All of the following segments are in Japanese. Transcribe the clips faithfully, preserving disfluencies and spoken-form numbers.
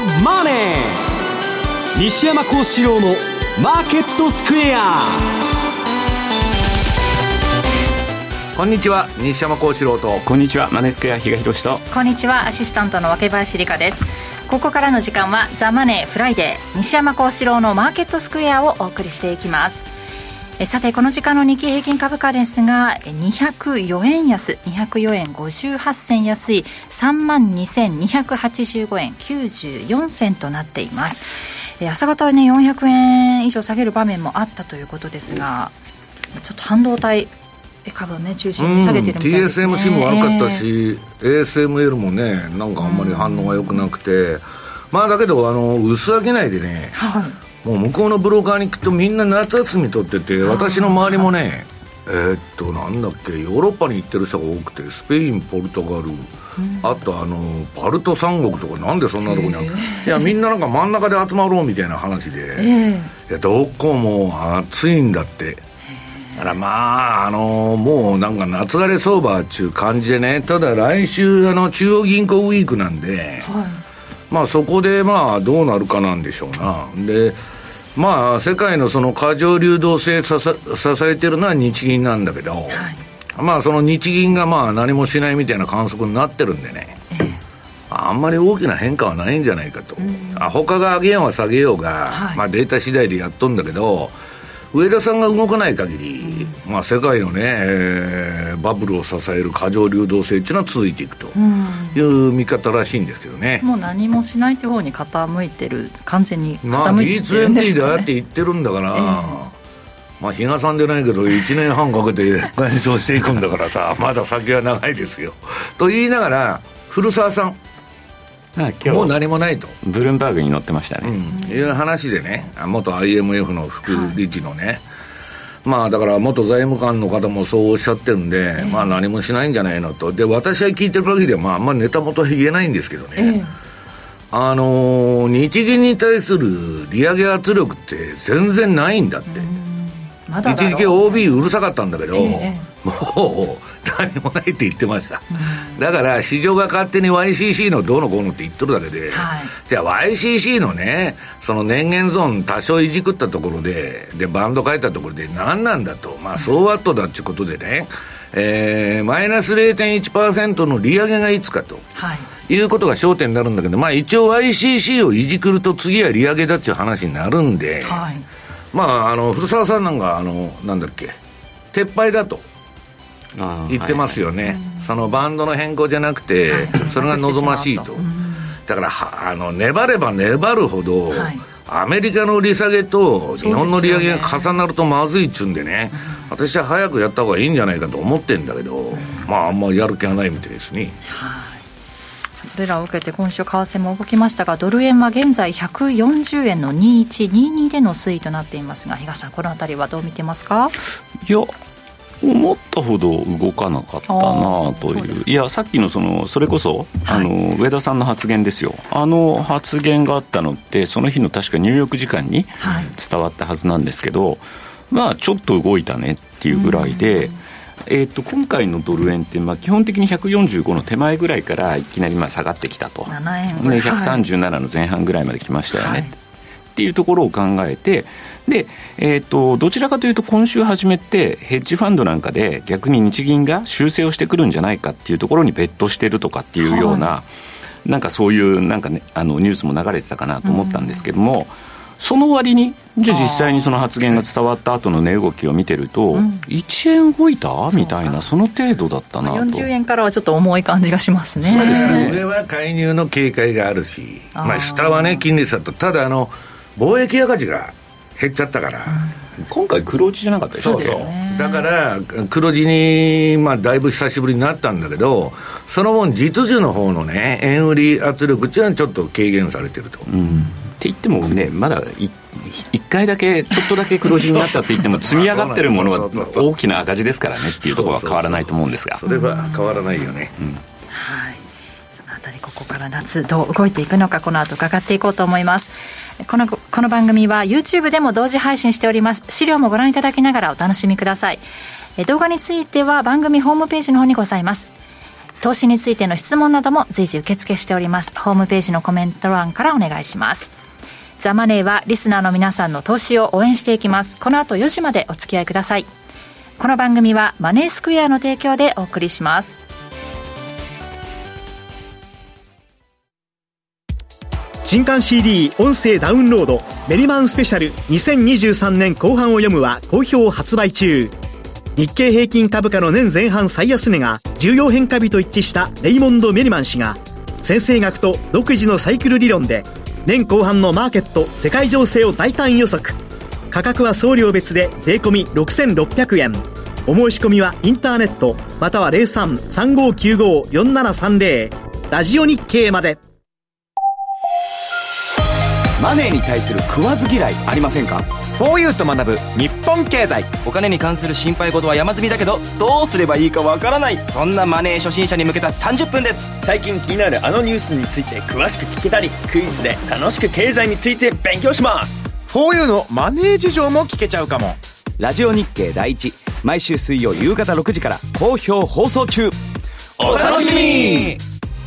マネー」、西山幸四郎のマーケットスクエア。 こんにちは、西山幸四郎と。 こんにちは、マネースクエア比嘉宏と。 こんにちは、アシスタントの若林理香です。ここからの時間はザ・マネーフライデー、西山幸四郎のマーケットスクエアをお送りしていきます。えさて、この時間の日経平均株価ですがにひゃくよえん安、にひゃくよえんごじゅうはち銭安い さんまんにせんにひゃくはちじゅうごえんきゅうじゅうよん銭となっています。え朝方はねよんひゃくえん以上下げる場面もあったということですが、ちょっと半導体株をね中心に下げてるみたいですね。 ティーエスエムシー も悪かったし、えー、エーエスエムエル もねなんかあんまり反応が良くなくて、まあだけどあの薄商いでね、はい、もう向こうのブローカーにきっとみんな夏休み取ってて、私の周りもね、えー、っとなんだっけ、ヨーロッパに行ってる人が多くて、スペイン、ポルトガル、うん、あとあのバルト三国とか、なんでそんなとこにある、いやみんななんか真ん中で集まろうみたいな話で、えー、いやどこも暑いんだって。だからまあ、あのー、もうなんか夏枯れ相場っていう感じでね、ただ来週あの中央銀行ウィークなんで、はい、まあそこでまあどうなるかなんでしょうな。でまあ世界のその過剰流動性支えてるのは日銀なんだけど、はい、まあその日銀がまあ何もしないみたいな観測になってるんでね、ええ、あんまり大きな変化はないんじゃないかと、うん、あ他が上げようが下げようが、はい、まあデータ次第でやっとんだけど、上田さんが動かない限り、うん、まあ、世界のね、えー、バブルを支える過剰流動性っていうのは続いていくという見方らしいんですけどね、 うん、もう何もしないという方に傾いてる、完全に傾いてるんですかね。 まあ ビーツーエヌティー でああやって言ってるんだから、えー、まあ比嘉さんでないけどいちねんはんかけて減少していくんだからさまだ先は長いですよと言いながら、古澤さん今日もう何もないとブルームバーグに載ってましたね、 うん、いう話でね、元 アイエムエフ の副理事のね、はい、まあだから元財務官の方もそうおっしゃってるんで、えー、まあ何もしないんじゃないのと。で私は聞いてる限りはまああんまりネタ元は言えないんですけどね、えー、あのー、日銀に対する利上げ圧力って全然ないんだって。まだ一時期 オービー うるさかったんだけど、えー、もう何もないって言ってました、うん、だから市場が勝手に ワイシーシー のどうのこうのって言っとるだけで、はい、じゃあ ワイシーシー のねその年限ゾーン多少いじくったところででバンド変えたところで何なんだと、まあソーワットだっていうことでね、えー、マイナス ゼロてんいちパーセント の利上げがいつかと、はい、いうことが焦点になるんだけど、まあ一応 ワイシーシー をいじくると次は利上げだっていう話になるんで、はい、まああの古澤さんなんかあのなんだっけ撤廃だと言ってますよね、はいはい、そのバンドの変更じゃなくて、はい、それが望ましいと。だからはあの粘れば粘るほど、はい、アメリカの利下げと日本の利上げが重なるとまずいっちゅうんでね、うん、私は早くやった方がいいんじゃないかと思ってるんだけど、うん、まああんまりやる気はないみたいですね。 はい、それらを受けて今週為替も動きましたが、ドル円は現在ひゃくよんじゅうえんのにじゅういちにじゅうにでの推移となっていますが、比嘉さんこのあたりはどう見てますか？ いや思ったほど動かなかったなという。いやさっきのそのそれこそ、はい、あの上田さんの発言ですよ。あの発言があったのってその日の確か入浴時間に伝わったはずなんですけど、はい、まあちょっと動いたねっていうぐらいで、えー、と今回のドル円って、まあ、基本的にひゃくよんじゅうごの手前ぐらいからいきなりまあ下がってきたと、ななえんぐらい、ひゃくさんじゅうななの前半ぐらいまで来ましたよね、はい、っていうところを考えて、で、えー、とどちらかというと今週初めってヘッジファンドなんかで逆に日銀が修正をしてくるんじゃないかっていうところにベットしてるとかっていうような、はい、なんかそういうなんか、ね、あのニュースも流れてたかなと思ったんですけども、うん、その割にじゃあ実際にその発言が伝わった後の値動きを見てると、うん、いちえん動いたみたいな、その程度だったなと。 よんじゅうえんからはちょっと重い感じがしますね。 そうですね。上は介入の警戒があるし、あ、まあ、下はね金利差と、ただあの貿易赤字が減っちゃったから、 うん、今回黒字じゃなかったでしょ。 そうそう、だから黒字に、まあ、だいぶ久しぶりになったんだけど、その分実需の方のね円売り圧力っていうのはちょっと軽減されてると、うん、 って言ってもねまだいいっかいだけちょっとだけ黒字になったって言っても積み上がってるものは大きな赤字ですからねっていうところは変わらないと思うんですが、 それは変わらないよね、うん、 はい。そのあたりここから夏どう動いていくのか、この後伺っていこうと思います。この、この番組は YouTube でも同時配信しております。資料もご覧いただきながらお楽しみください。え動画については番組ホームページの方にございます。 投資についての質問なども随時受付しております。ホームページのコメント欄からお願いします。ザ・マネーはリスナーの皆さんの投資を応援していきます。この後よじまでお付き合いください。この番組はマネースクエアの提供でお送りします。 新刊 シーディー 音声ダウンロードメリマンスペシャルにせんにじゅうさんねん後半を読むは好評発売中。日経平均株価の年前半最安値が重要変化日と一致したレイモンド・メリマン氏が先生学と独自のサイクル理論で年後半のマーケット世界情勢を大胆予測。価格は送料別で税込みろくせんろっぴゃくえん。お申し込みはインターネットまたは ゼロさん さんごきゅうご よんななさんゼロ ラジオ日経まで。 マネーに対する食わず嫌いありませんか？ フォーユー と学ぶ日本経済。お金に関する心配事は山積みだけどどうすればいいかわからない、そんなマネー初心者に向けたさんじゅっぷんです。 最近気になるあのニュースについて詳しく聞けたり、クイズで楽しく経済について勉強します。 フォーユー のマネー事情も聞けちゃうかも。ラジオ日経第一、毎週水曜夕方ろくじから好評放送中。お楽しみに。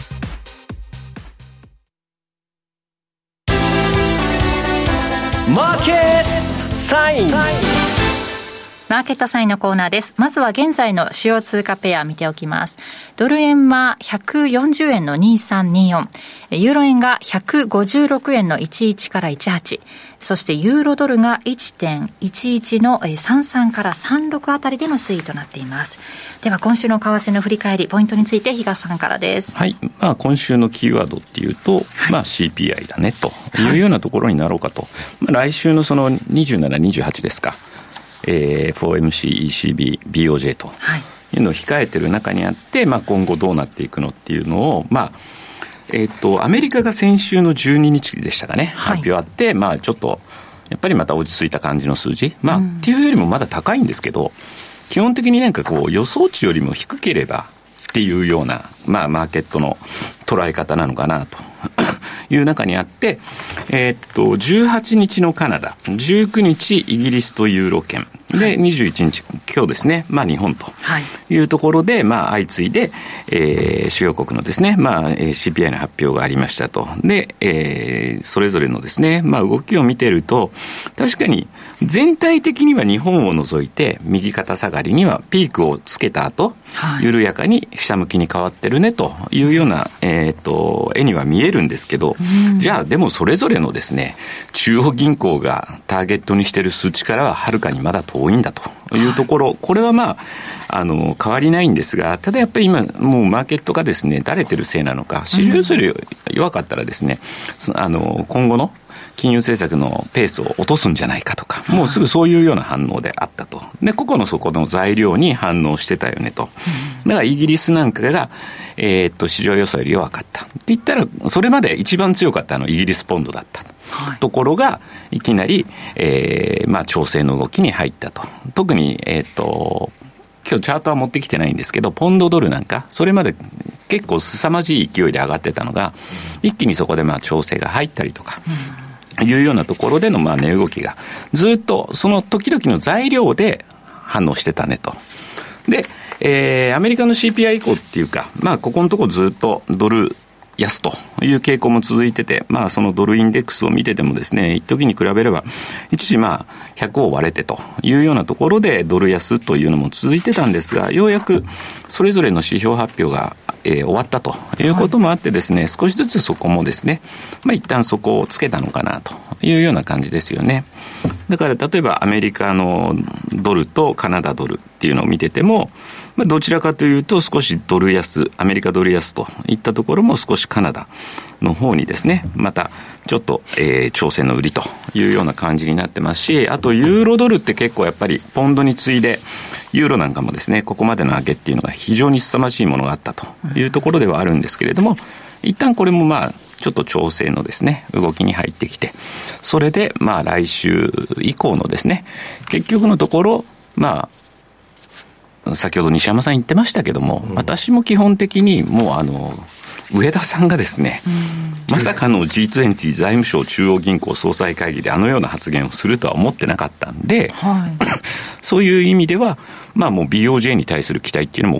マーケットサイン。 マーケットサインのコーナーです。まずは現在の主要通貨ペア見ておきます。ドル円はひゃくよんじゅうえんのにさんによん、ユーロ円がひゃくごじゅうろくえんのいちいちからいちはち、そしてユーロドルが いってんいちいち のさんじゅうさんからさんじゅうろくあたりでの推移となっています。では今週の為替の振り返り、ポイントについて東さんからです。 はい、まあ、今週のキーワードっていうと、はい、まあ、シーピーアイ だねというようなところになろうかと、はい、まあ、来週のそのにじゅうなな、にじゅうはちですか、えー、エフオーエムシー、イーシービー、ビーオージェー というのを控えている中にあって、まあ、今後どうなっていくのっていうのを、まあえー、とアメリカが先週のじゅうににちでしたかね、発表あって、まあ、ちょっとやっぱりまた落ち着いた感じの数字、まあ、うん、っていうよりもまだ高いんですけど、基本的になんかこう予想値よりも低ければっていうような、まあ、マーケットの捉え方なのかなという中にあって、えー、っとじゅうはちにちのカナダ、じゅうくにちイギリスとユーロ圏で、にじゅういちにち今日ですね、まあ、日本というところで、まあ、相次いで、えー、主要国のですね、まあ、シーピーアイ の発表がありましたと。で、えー、それぞれのですね、まあ、動きを見ていると確かに全体的には日本を除いて右肩下がりにはピークをつけた後、はい、緩やかに下向きに変わってるねというような、えー、と絵には見えるんですけど、うん、じゃあでもそれぞれのですね中央銀行がターゲットにしている数値からははるかにまだ遠いんだというところ、はい、これはまああの変わりないんですが、ただやっぱり今もうマーケットがですねだれてるせいなのか、市場予想より弱かったらですね、うん、あの今後の金融政策のペースを落とすんじゃないかとか、もうすぐそういうような反応であったと。で、個々のそこの材料に反応してたよねと。だからイギリスなんかが、えー、っと市場予想より弱かったって言ったら、それまで一番強かったのはイギリスポンドだった、はい、ところがいきなり、えー、まあ調整の動きに入ったと。特にえー、っと今日チャートは持ってきてないんですけど、ポンドドルなんかそれまで結構凄まじい勢いで上がってたのが、一気にそこでまあ調整が入ったりとか、うんいうようなところでのまあ値動きがずっとその時々の材料で反応してたねと。で、えー、アメリカの シーピーアイ 以降っていうか、まあここのところずっとドル安という傾向も続いてて、まあそのドルインデックスを見ててもですね、一時に比べれば一時まあひゃくを割れてというようなところでドル安というのも続いてたんですが、ようやくそれぞれの指標発表がえー、終わったということもあってですね、はい、少しずつそこもですね、まあ、一旦そこをつけたのかなというような感じですよね。だから例えばアメリカのドルとカナダドルっていうのを見てても、まあ、どちらかというと少しドル安、アメリカドル安といったところも少しカナダの方にですね、またちょっと、えー、調整の売りというような感じになってますし、あとユーロドルって結構やっぱりポンドに次いでユーロなんかもですね、ここまでの上げっていうのが非常に凄まじいものがあったというところではあるんですけれども、一旦これもまあちょっと調整のですね動きに入ってきて、それでまあ来週以降のですね、結局のところまあ先ほど西山さん言ってましたけども、うん、私も基本的にもうあの上田さんがですね、うん、まさかの ジートゥエンティー 財務省中央銀行総裁会議であのような発言をするとは思ってなかったんで、はい、そういう意味ではまあもう ビーオージェー に対する期待っていうのも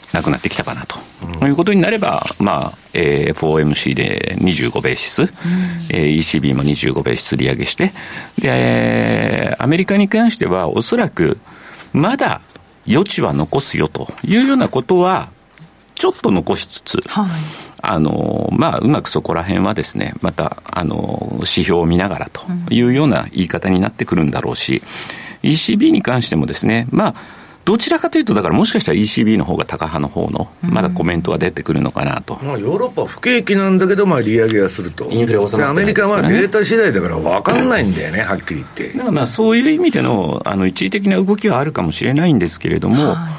なくなってきたかなと、うん、いうことになれば、まあえー、エフオーエムシー でにじゅうごベーシス、うんえー、イーシービー もにじゅうごベーシス利上げして、でアメリカに関してはおそらくまだ余地は残すよというようなことはちょっと残しつつ、はい、あのまあ、うまくそこら辺はですね、またあの指標を見ながらというような言い方になってくるんだろうし、イーシービー に関してもですね、まあどちらかというと、だからもしかしたら イーシービー の方が高派の方のまだコメントが出てくるのかなと、 まあ、ヨーロッパは不景気なんだけど、まあ利上げはすると、インフレ収まってないですからね。アメリカはデータ次第だから分かんないんだよね、はっきり言って。 だからまあそういう意味で の, あの一時的な動きはあるかもしれないんですけれども、はい、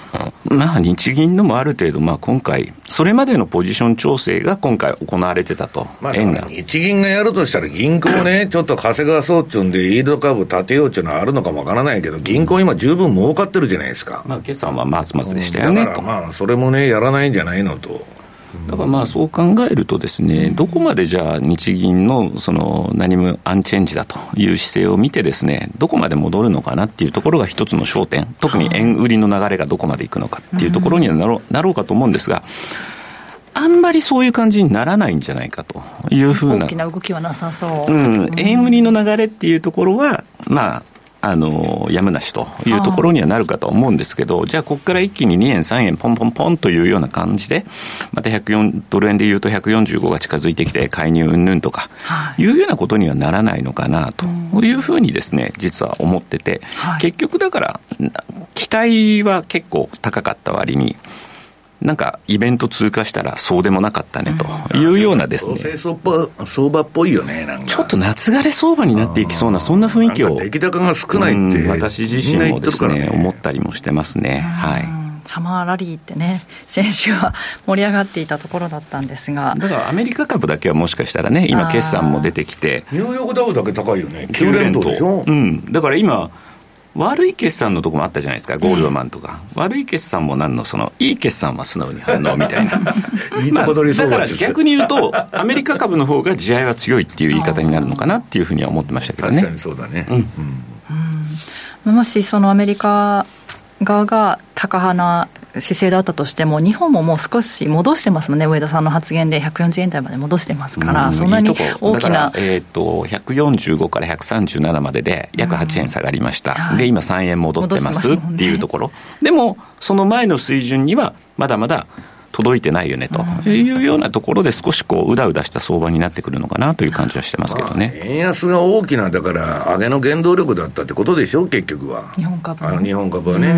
まあ日銀のもある程度、まあ今回それまでのポジション調整が今回行われてたと、 まあ、円が日銀がやるとしたら銀行ねちょっと稼がそうっちゅうんでイールド株立てようっちゅうのはあるのかもわからないけど、銀行今十分儲かってるじゃないですか。 まあ決算はまずまずでしたよね、 だからまあそれもねやらないんじゃないのと。 だからまあそう考えるとですね、どこまでじゃあ日銀のその何もアンチェンジだという姿勢を見てですね、どこまで戻るのかなっていうところが一つの焦点、特に円売りの流れがどこまでいくのかっていうところにはなろう、なろうかと思うんですが、あんまりそういう感じにならないんじゃないかというふうな、 大きな動きはなさそう、 うん、円売りの流れっていうところはまああのやむなしというところにはなるかと思うんですけど、じゃあここから一気ににえんさんえんポンポンポンというような感じでまたひゃくよんドル円でいうとひゃくよんじゅうごが近づいてきて介入云々とかいうようなことにはならないのかなというふうにですね実は思ってて、結局だから期待は結構高かった割になんかイベント通過したらそうでもなかったねというようなですね、 相場っぽいよね。なんかちょっと夏枯れ相場になっていきそうなそんな雰囲気を出来高が少ないって、うん、 私自身もですね思ったりもしてますね。はい。 サマーラリーってね先週は盛り上がっていたところだったんですが、 だからアメリカ株だけはもしかしたらね今決算も出てきてニューヨークダウだけ高いよね、きゅう連投でしょ、 うん、だから今悪い決算のとこもあったじゃないですか、ゴールドマンとか、えー、悪い決算もなんのそのいい決算は素直に反応みたいないいとこ取りそうだ、 まあ、だから逆に言うとアメリカ株の方が地合いは強いっていう言い方になるのかなっていうふうには思ってましたけどね。 確かにそうだね、うんうん、もしそのアメリカ側が高派な姿勢だったとしても日本ももう少し戻してますもんね。上田さんの発言でひゃくよんじゅうえん台まで戻してますから、うん、そんなに大きな、 えー、とひゃくよんじゅうごからひゃくさんじゅうななまでで約はちえん下がりました、うん、で今さんえん戻ってますっていうところ、でもその前の水準にはまだまだ届いてないよねというようなところで少しこううだうだした相場になってくるのかなという感じはしてますけどね、 まあ、円安が大きなだから上げの原動力だったってことでしょ結局は。 日本株あの日本株はね、うん、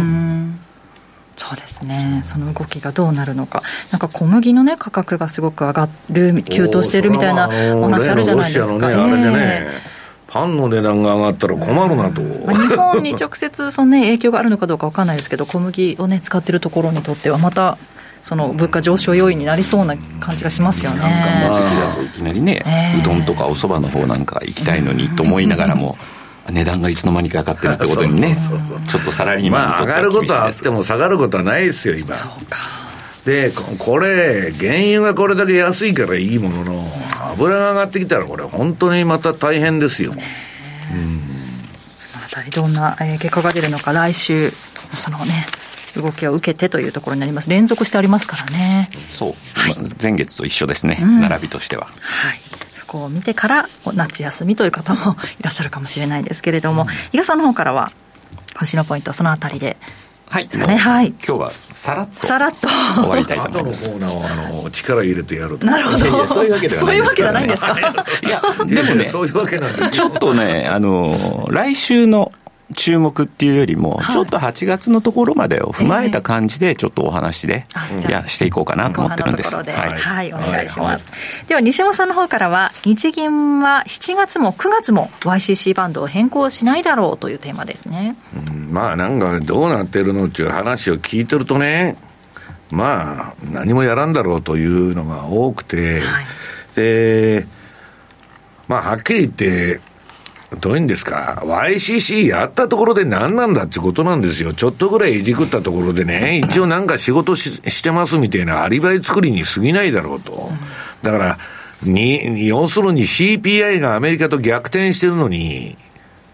そうですね。その動きがどうなるのか、なんか小麦のね価格がすごく上がる急騰してるみたいなお話あるじゃないですか。 ロシアのね、あれでね、パンの値段が上がったら困るなと、 うん、日本に直接その、ね、影響があるのかどうか分からないですけど、小麦を、ね、使ってるところにとってはまたその物価上昇要因になりそうな感じがしますよね。 なんかまあいきなりね、えー、うどんとかお蕎麦の方なんか行きたいのにと思いながらも、うん、値段がいつの間にか上がってるってことにねそうそうそう、ちょっとサラリーマンにとっては厳しいです。まあ上がることはあっても下がることはないですよ今。 そうか。 でこれ原油がこれだけ安いからいいものの、油が上がってきたらこれ本当にまた大変ですよ、ね、うん、 そのあたりどんな、えー、結果が出るのか来週そのね動きを受けてというところになります。連続してありますからね。 そう、はい、前月と一緒ですね、うん、並びとしては。 はい、そこを見てから夏休みという方もいらっしゃるかもしれないですけれども、うん、伊賀さんの方からは今週のポイントそのあたりではい、 ね、はい、 今日はさらっとさらっと終わりたいと思います。 後のコーナーをあの力入れてやると。 なるほど。いやいやそういうわけではないんですか、ね、そういうわけじゃないんですか。 いやでもね、 そういうわけなんですちょっとね、あの来週の注目っていうよりも、はい、ちょっとはちがつのところまでを踏まえた感じでちょっとお話で、えー、いやしていこうかなと思ってるんです。 後半のところで、はい、はい、お願いします、はいはい、では西山さんの方からは日銀はしちがつもくがつも ワイシーシー バンドを変更しないだろうというテーマですね、 うん、まあなんかどうなってるのっていう話を聞いてるとね、まあ何もやらんだろうというのが多くて、はい、でまあはっきり言ってどういうんですか ワイシーシー やったところで何なんだってことなんですよ。ちょっとぐらいいじくったところでね一応なんか仕事 し, してますみたいなアリバイ作りに過ぎないだろうと。だからに要するに シーピーアイ がアメリカと逆転してるのに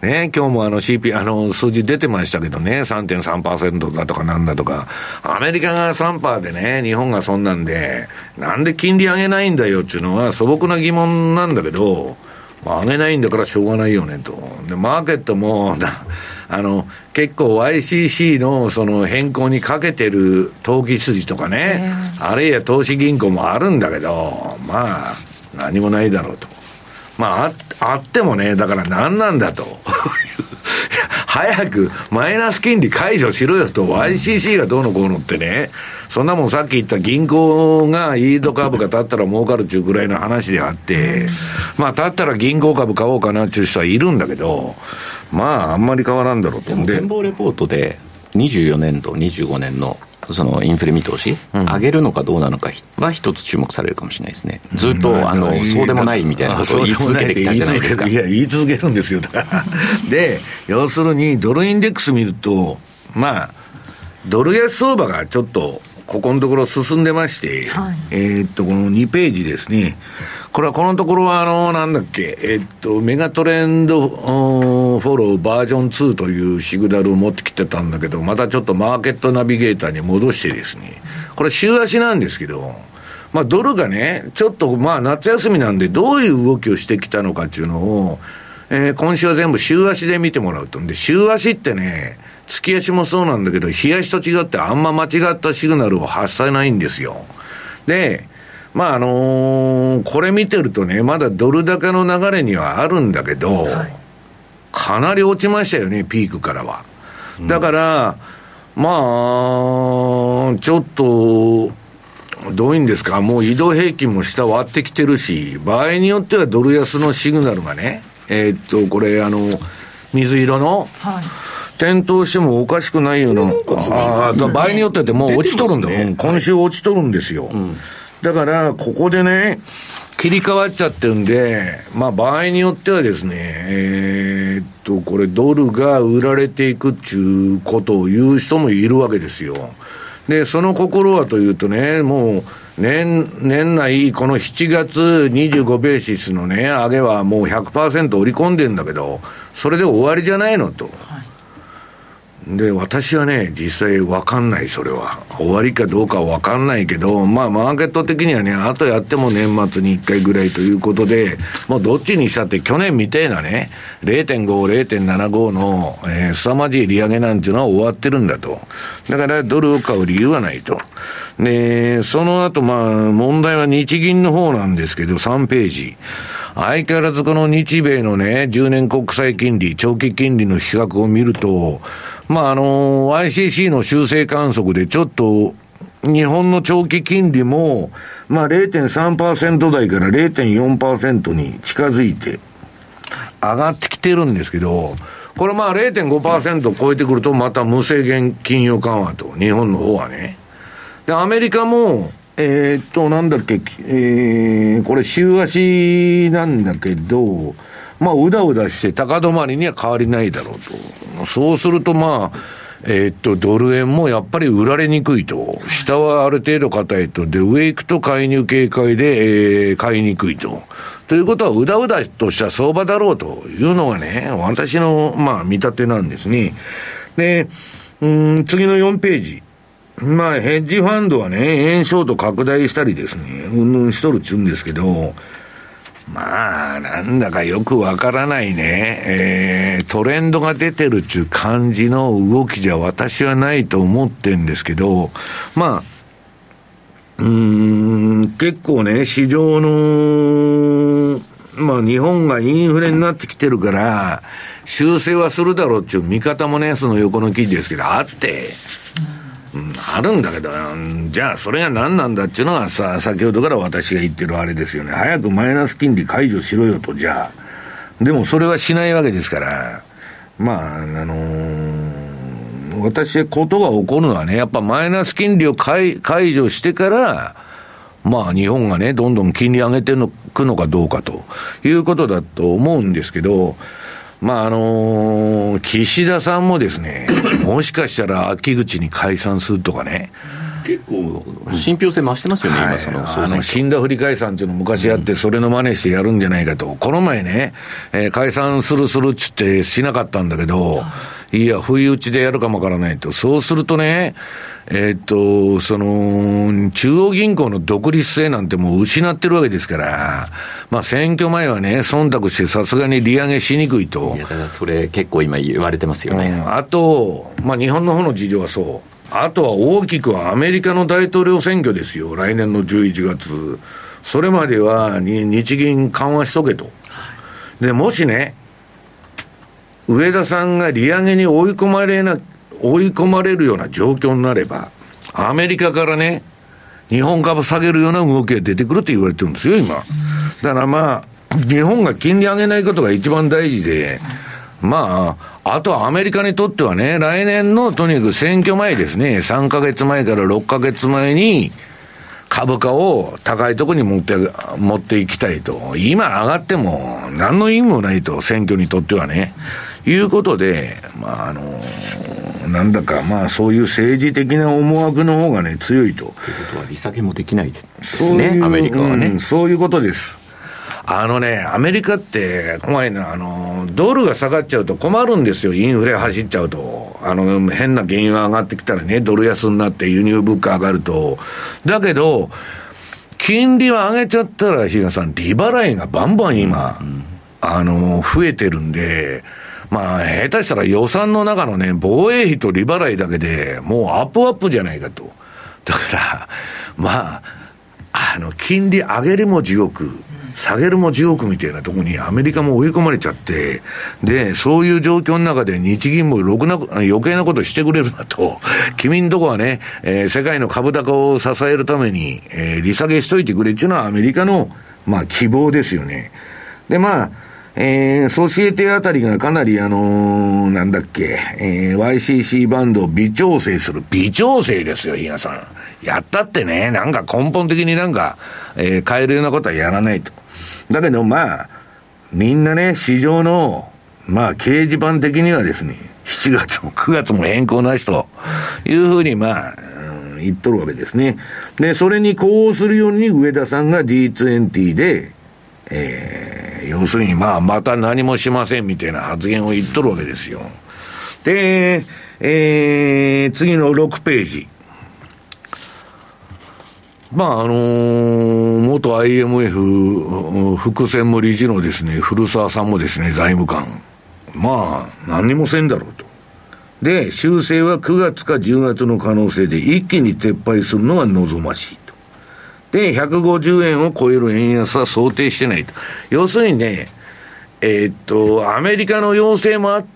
ね、今日もあの シーピー、あの数字出てましたけどね、さんてんさんパーセント だとかなんだとか、アメリカが さんパーセント でね、日本がそんなんで、なんで金利上げないんだよっていうのは素朴な疑問なんだけど、まあ、上げないんだからしょうがないよねと。で、マーケットも、あの、結構 ワイシーシー のその変更にかけてる投機筋とかね、あるいは投資銀行もあるんだけど、まあ、何もないだろうと。まあ、あ、あってもね、だから何なんだと。早くマイナス金利解除しろよと、ワイシーシー がどうのこうのってね、そんなもんさっき言った銀行がイールド株が立ったら儲かるっていうぐらいの話であって、まあ立ったら銀行株買おうかなっていう人はいるんだけど、まああんまり変わらんだろうと。 でも展望レポートでにじゅうよねんどにじゅうごねんのそのインフレ見通し、うん、上げるのかどうなのかは一つ注目されるかもしれないですね。ずっと、うん、あのそうでもないみたいなことを言い続けてきたじゃないですか。 いや言い続けるんですよだからで要するにドルインデックス見ると、まあドル安相場がちょっとここのところ進んでまして、はい、えー、っとこのにページですね。これはこのところはあのなんだっけ、えー、っとメガトレンドフォローバージョンツーというシグナルを持ってきてたんだけど、またちょっとマーケットナビゲーターに戻してですね、これ週足なんですけど、まあドルがねちょっとまあ夏休みなんでどういう動きをしてきたのかっていうのを、えー、今週は全部週足で見てもらうと。んで週足ってね、月足もそうなんだけど日足と違ってあんま間違ったシグナルを発さないんですよ。でまああのー、これ見てるとね、まだドル高の流れにはあるんだけど、はい、かなり落ちましたよね、ピークからは。だから、うん、まあちょっとどういうんですか、もう移動平均も下割ってきてるし、場合によってはドル安のシグナルがね、えー、っとこれあの水色の、はい、点灯してもおかしくないような、ああ、場合によってはもう落ちとるんだよ、ね、今週落ちとるんですよ、はい、うん、だからここでね切り替わっちゃってるんで、まあ場合によってはですね、えー、っとこれドルが売られていくっていうことを言う人もいるわけですよ。でその心はというとね、もう年年内このしちがつにじゅうごベーシスのね上げはもう ひゃくパーセント 織り込んでんだけど、それで終わりじゃないのと。で私はね実際分かんない、それは終わりかどうかは分かんないけど、まあマーケット的にはねあとやっても年末にいっかいぐらいということで、もうどっちにしたって去年みたいなね ゼロテンご、ゼロテンななご の、えー、凄まじい利上げなんていうのは終わってるんだと。だからドルを買う理由はないと。でその後まあ問題は日銀の方なんですけど、さんページ相変わらずこの日米のねじゅうねん国債金利長期金利の比較を見ると、まああの ワイシーシー の修正観測でちょっと日本の長期金利もまあ ゼロテンさんパーセント 台から ゼロテンよんパーセント に近づいて上がってきてるんですけど、これまあ ゼロテンごパーセント を超えてくるとまた無制限金融緩和と、日本の方はね。でアメリカもえー、っとなんだっけ、えー、これ週足なんだけど、まあうだうだして高止まりには変わりないだろうと。そうするとまあえー、っとドル円もやっぱり売られにくいと、下はある程度硬いと、で上行くと介入警戒で、えー、買いにくいと。ということはうだうだとした相場だろうというのがね私のまあ見立てなんですね。でうーん次のよんページ、まあヘッジファンドはね円ショート拡大したりですねうんぬんしとるっちゅうんですけど、まあなんだかよくわからないね、えー、トレンドが出てるっちゅう感じの動きじゃ私はないと思ってんですけど、まあうーん結構ね市場のまあ日本がインフレになってきてるから修正はするだろうっちゅう見方もねその横の記事ですけどあって、うん、あるんだけど、じゃあそれが何なんだっていうのがさ、先ほどから私が言ってるあれですよね。早くマイナス金利解除しろよと。じゃあでもそれはしないわけですから、まああのー、私はことが起こるのはね、やっぱマイナス金利を解除してからまあ日本がねどんどん金利上げてくのかどうかということだと思うんですけど、まああのー、岸田さんもですねもしかしたら秋口に解散するとかね、 結構信憑性増してますよね、はい、今そのあの死んだふり解散っていうの昔やって、うん、それの真似してやるんじゃないかと。この前ね、えー、解散するするっつってしなかったんだけど、いや不意打ちでやるかもわからないと。そうするとね、えー、っとその中央銀行の独立性なんてもう失ってるわけですから、まあ選挙前はね忖度してさすがに利上げしにくいと。 いやだからそれ結構今言われてますよね、 うん、あと、まあ、日本の方の事情はそう。あとは大きくはアメリカの大統領選挙ですよ、来年のじゅういちがつ。それまではに日銀緩和しとけと。でもしね上田さんが利上げに追い込まれな追い込まれるような状況になれば、アメリカからね日本株下げるような動きが出てくるって言われてるんですよ今。だからまあ日本が金利上げないことが一番大事で、まああとはアメリカにとってはね、来年のとにかく選挙前ですね、さんかげつまえからろっかげつまえに株価を高いところに持って持っていきたいと。今上がっても何の意味もないと、選挙にとってはね、いうことで、まああのなんだかまあそういう政治的な思惑の方がね強いと。ということは利下げもできないですね、アメリカはね、 うん、そういうことです。あのね、アメリカって怖いな、あのドルが下がっちゃうと困るんですよ。インフレ走っちゃうと、あの変な原油が上がってきたらね、ドル安になって輸入物価上がると。だけど金利は上げちゃったら、比嘉さん利払いがバンバン今、うん、あの増えてるんで、まあ下手したら予算の中のね防衛費と利払いだけでもうアップアップじゃないかと。だからまああの金利上げるも地獄、下げるも地獄みたいなところにアメリカも追い込まれちゃって、でそういう状況の中で日銀もろくな余計なことしてくれるなと。君んとこはね、えー、世界の株高を支えるために、えー、利下げしといてくれっていうのはアメリカのまあ希望ですよね。でまあえー、ソシエテあたりがかなりあのー、なんだっけ、えー、ワイシーシー バンドを微調整する。微調整ですよ、比嘉さん。やったってね、なんか根本的になんか、えー、変えるようなことはやらないと。だけどまあ、みんなね、市場の、まあ、掲示板的にはですね、しちがつもくがつも変更なしというふうにまあ、うん、言っとるわけですね。で、それに呼応するように上田さんが ジートゥエンティー で、えー、要するにまあまた何もしませんみたいな発言を言っとるわけですよ。で、えー、次のろくページ。まああのー、元 アイエムエフ 副専務理事のですね古澤さんもですね、財務官まあ何にもせんだろうと。で修正はくがつかじゅうがつの可能性で一気に撤廃するのが望ましい。で、ひゃくごじゅうえんを超える円安は想定してないと。要するにね、えー、っと、アメリカの要請もあって、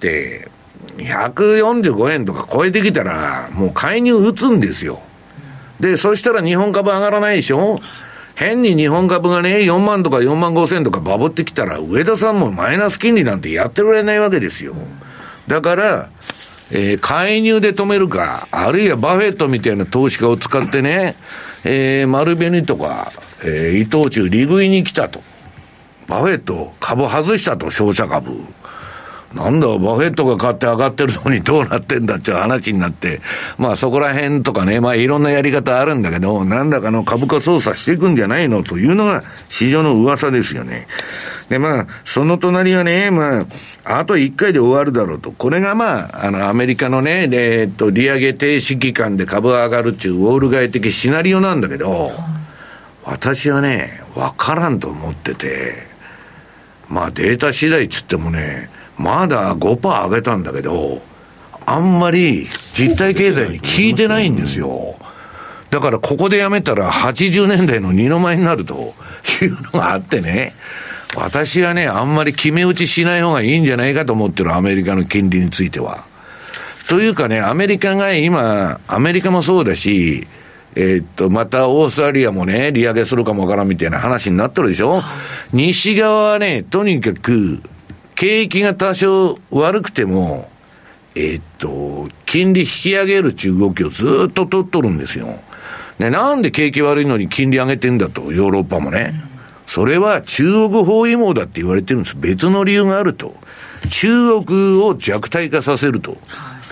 ひゃくよんじゅうごえんとか超えてきたら、もう介入打つんですよ。で、そしたら日本株上がらないでしょ。変に日本株がね、よんまんとかよんまんごせんとかバブってきたら、上田さんもマイナス金利なんてやってられないわけですよ。だから、えー、介入で止めるか、あるいはバフェットみたいな投資家を使ってね、えー、丸紅とか、えー、伊藤忠利食いに来たと。バフェット株外したと、商社株。なんだバフェットが買って上がってるのにどうなってんだっていう話になって、まあそこら辺とかね、まあいろんなやり方あるんだけど、何らかの株価操作していくんじゃないのというのが市場の噂ですよね。でまあその隣はね、まああといっかいで終わるだろうと。これがまああのアメリカのね、えー、っと利上げ停止期間で株が上がるっていうウォール街的シナリオなんだけど、私はねわからんと思ってて、まあデータ次第っつってもね、まだ ごパーセント 上げたんだけど、あんまり実体経済に効いてないんですよ。だからここでやめたらはちじゅうねんだいの二の舞になるというのがあってね、私はね、あんまり決め打ちしない方がいいんじゃないかと思ってる、アメリカの金利については。というかね、アメリカが今、アメリカもそうだし、えー、っと、またオーストラリアもね、利上げするかもわからんみたいな話になってるでしょ。西側はね、とにかく、景気が多少悪くても、えー、っと、金利引き上げるっていう動きをずっと取っとるんですよ。で、なんで景気悪いのに金利上げてんだと、ヨーロッパもね。それは中国包囲網だって言われてるんです。別の理由があると。中国を弱体化させると。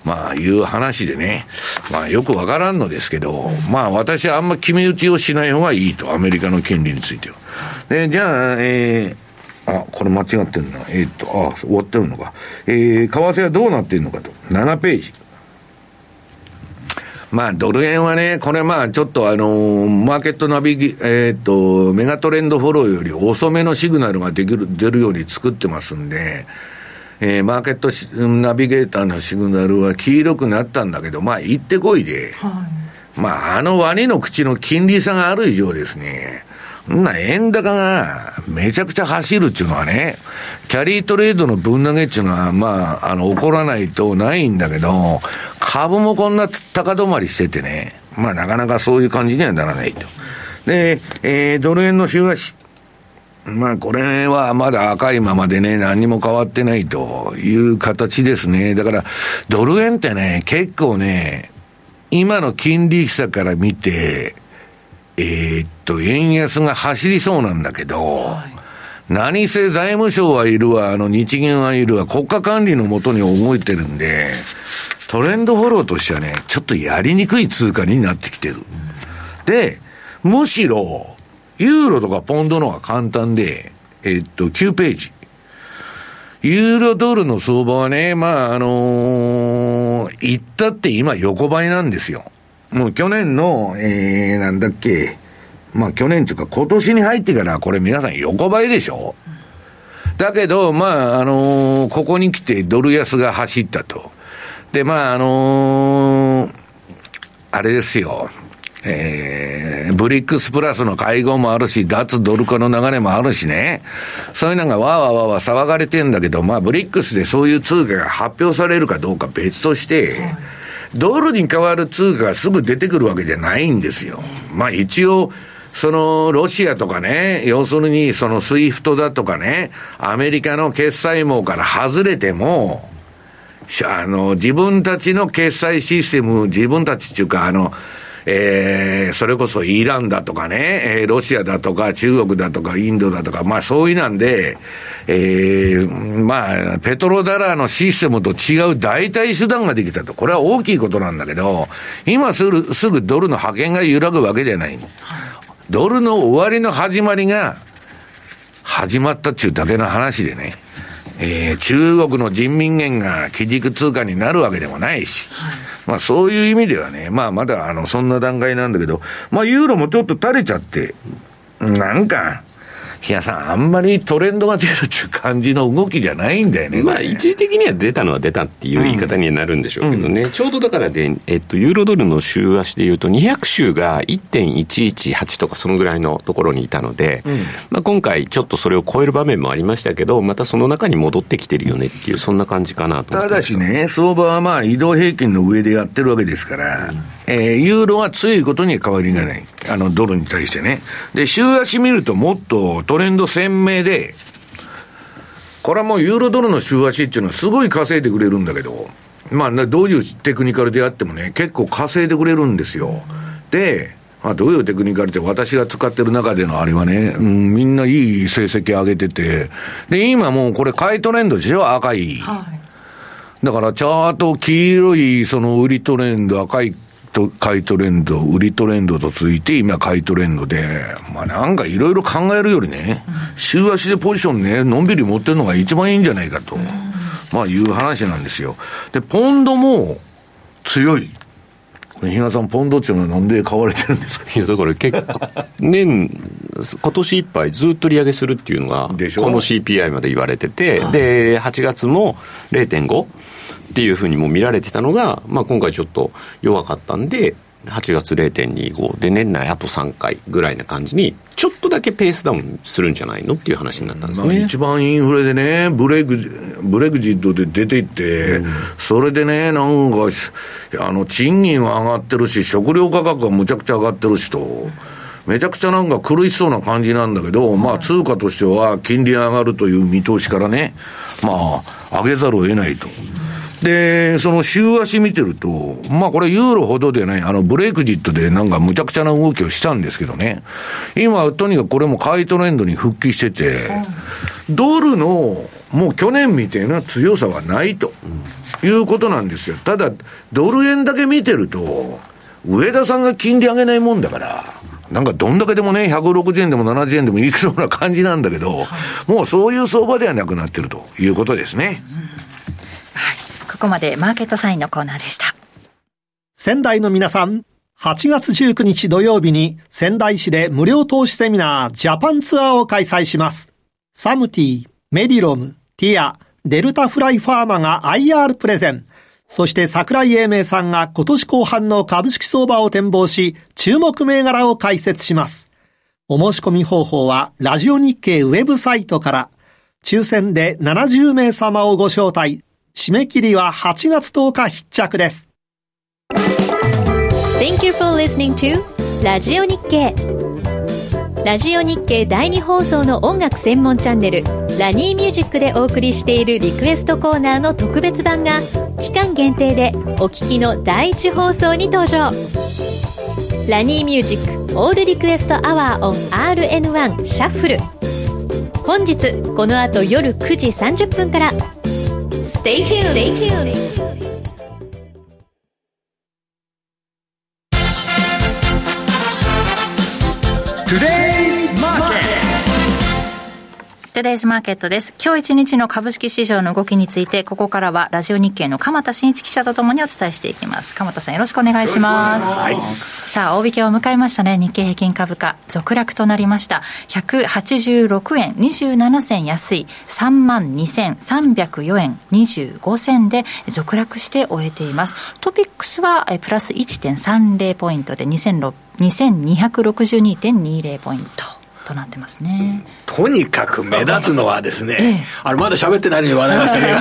まあいう話でね、まあよくわからんのですけど、まあ私はあんま決め打ちをしない方がいいと、アメリカの金利については。で、じゃあ、えー、あ、これ間違ってるな。えー、っと、あ、終わってるのか。えー、為替はどうなってるのかと。ななページ。まあ、ドル円はね、これまあ、ちょっとあのー、マーケットナビゲ、えー、っと、メガトレンドフォローより遅めのシグナルができる、出るように作ってますんで、えー、マーケットナビゲーターのシグナルは黄色くなったんだけど、まあ、行ってこいで、はい、まあ、あのワニの口の金利差がある以上ですね、んな円高がめちゃくちゃ走るっていうのはね、キャリートレードのぶん投げっていうのは、まあ、あの、起こらないとないんだけど、株もこんな高止まりしててね、まあ、なかなかそういう感じにはならないと。で、えー、ドル円の週足。まあこれはまだ赤いままでね、何にも変わってないという形ですね。だからドル円ってね、結構ね、今の金利差から見て、えー、っと、円安が走りそうなんだけど、はい、何せ財務省はいるわ、あの日銀はいるわ、国家管理のもとに動いてるんで、トレンドフォローとしてはね、ちょっとやりにくい通貨になってきてる。で、むしろ、ユーロとかポンドの方が簡単で、えっと、きゅうページ。ユーロドルの相場はね、まあ、あのー、言ったって今横ばいなんですよ。もう去年の、えー、なんだっけ、まあ去年というか今年に入ってからこれ皆さん横ばいでしょ。だけど、まあ、あのー、ここに来てドル安が走ったと。で、まあ、あのー、あれですよ。えー、ブリックスプラスの会合もあるし、脱ドル化の流れもあるしね。そういうのがわーわーわーわー騒がれてんだけど、まあブリックスでそういう通貨が発表されるかどうか別として、ドルに代わる通貨がすぐ出てくるわけじゃないんですよ。まあ一応、そのロシアとかね、要するにそのスイフトだとかね、アメリカの決済網から外れても、あの、自分たちの決済システム、自分たちっていうか、あの、えー、それこそイランだとかね、えー、ロシアだとか中国だとかインドだとか、まあそういうなんで、えー、まあ、ペトロダラーのシステムと違う代替手段ができたと。これは大きいことなんだけど、今すぐ、すぐドルの覇権が揺らぐわけじゃない。ドルの終わりの始まりが始まったっちゅうだけの話でね、えー、中国の人民元が基軸通貨になるわけでもないし、まあそういう意味ではね、まあまだあのそんな段階なんだけど、まあユーロもちょっと垂れちゃって、なんか、いやさん、あんまりトレンドが出るっていう感じの動きじゃないんだよね。 まあ一時的には出たのは出たっていう言い方にはなるんでしょうけどね、うん、ちょうどだからで、えっと、ユーロドルの週足でいうとにひゃく週が いってんいちいちはち とかそのぐらいのところにいたので、うん、まあ今回ちょっとそれを超える場面もありましたけど、またその中に戻ってきてるよねっていう、そんな感じかなと思って。 ただしね、相場はまあ移動平均の上でやってるわけですから、うんえー、ユーロは強いことに変わりがない。あの、ドルに対してね。で、週足見るともっとトレンド鮮明で、これはもうユーロドルの週足っていうのはすごい稼いでくれるんだけど、まあ、どういうテクニカルであってもね、結構稼いでくれるんですよ。で、まあ、どういうテクニカルって私が使ってる中でのあれはね、うん、みんないい成績上げてて、で、今もうこれ買いトレンドでしょ、赤い。はい、だからチャート黄色いその売りトレンド、赤い買いトレンド、売りトレンドと続いて今買いトレンドで、まあなんかいろいろ考えるよりね、うん、週足でポジションね、のんびり持ってるのが一番いいんじゃないかと、うん、まあいう話なんですよ。で、ポンドも強い。比嘉さん、ポンドっていうのはなんで買われてるんですか？ いや、だから結構、年、今年いっぱいずっと利上げするっていうのが、この シーピーアイ まで言われてて、で、はちがつも れいてんごっていうふうにも見られてたのが、まあ、今回ちょっと弱かったんではちがつ れいてんにご で年内あとさんかいぐらいな感じにちょっとだけペースダウンするんじゃないのっていう話になったんですね、 まあ、一番インフレでねブレグジブレグジットで出ていって、うん、それでねなんかあの賃金は上がってるし食料価格はむちゃくちゃ上がってるしとめちゃくちゃなんか苦しそうな感じなんだけど、まあ通貨としては金利上がるという見通しからねまあ上げざるを得ないと。で、その週足見てると、まあこれユーロほどでね、あのブレイクジットでなんかむちゃくちゃな動きをしたんですけどね、今とにかくこれも買いトレンドに復帰してて、ドルのもう去年みたいな強さはないということなんですよ。ただドル円だけ見てると上田さんが金利上げないもんだから、なんかどんだけでもねひゃくろくじゅうえんでもななじゅうえんでもいきそうな感じなんだけど、もうそういう相場ではなくなってるということですね、うん、はい。 ここまでマーケットサインのコーナーでした。 仙台の皆さん、はちがつじゅうくにち土曜日に仙台市で無料投資セミナージャパンツアーを開催します。サムティ、メディロム、ティア、デルタフライファーマが アイアール プレゼン。そして桜井英明さんが今年後半の株式相場を展望し、注目銘柄を解説します。お申し込み方法はラジオ日経ウェブサイトから。抽選でななじゅうめいさまをご招待。締め切りははちがつとおか必着です。 Thank you for listening to ラジオ日経。ラジオ日経だいに放送の音楽専門チャンネルラニーミュージックでお送りしているリクエストコーナーの特別版が期間限定でお聞きのだいいち放送に登場。ラニーミュージックオールリクエストアワー on アールエヌワン シャッフル。本日この後夜くじさんじゅっぷんから Stay tuned, Stay tuned. トゥデイズマーケット。 トゥデイズマーケットです。今日一日の株式市場の動きについて、ここからはラジオ日経の鎌田新一記者とともにお伝えしていきます。鎌田さん、よろしくお願いします。はい、さあ大引けを迎えましたね。日経平均株価続落となりました。ひゃくはちじゅうろくえんにじゅうななせん安い さんまんにせんさんびゃくよえんにじゅうごせんで続落して終えています。トピックスはプラス いってんさんぜろ ポイントでにせんにひゃくろくじゅうにてんにじゅうポイントとなってますね。 とにかく目立つのはですね、ええ、あれまだ喋ってないのに笑いましたね。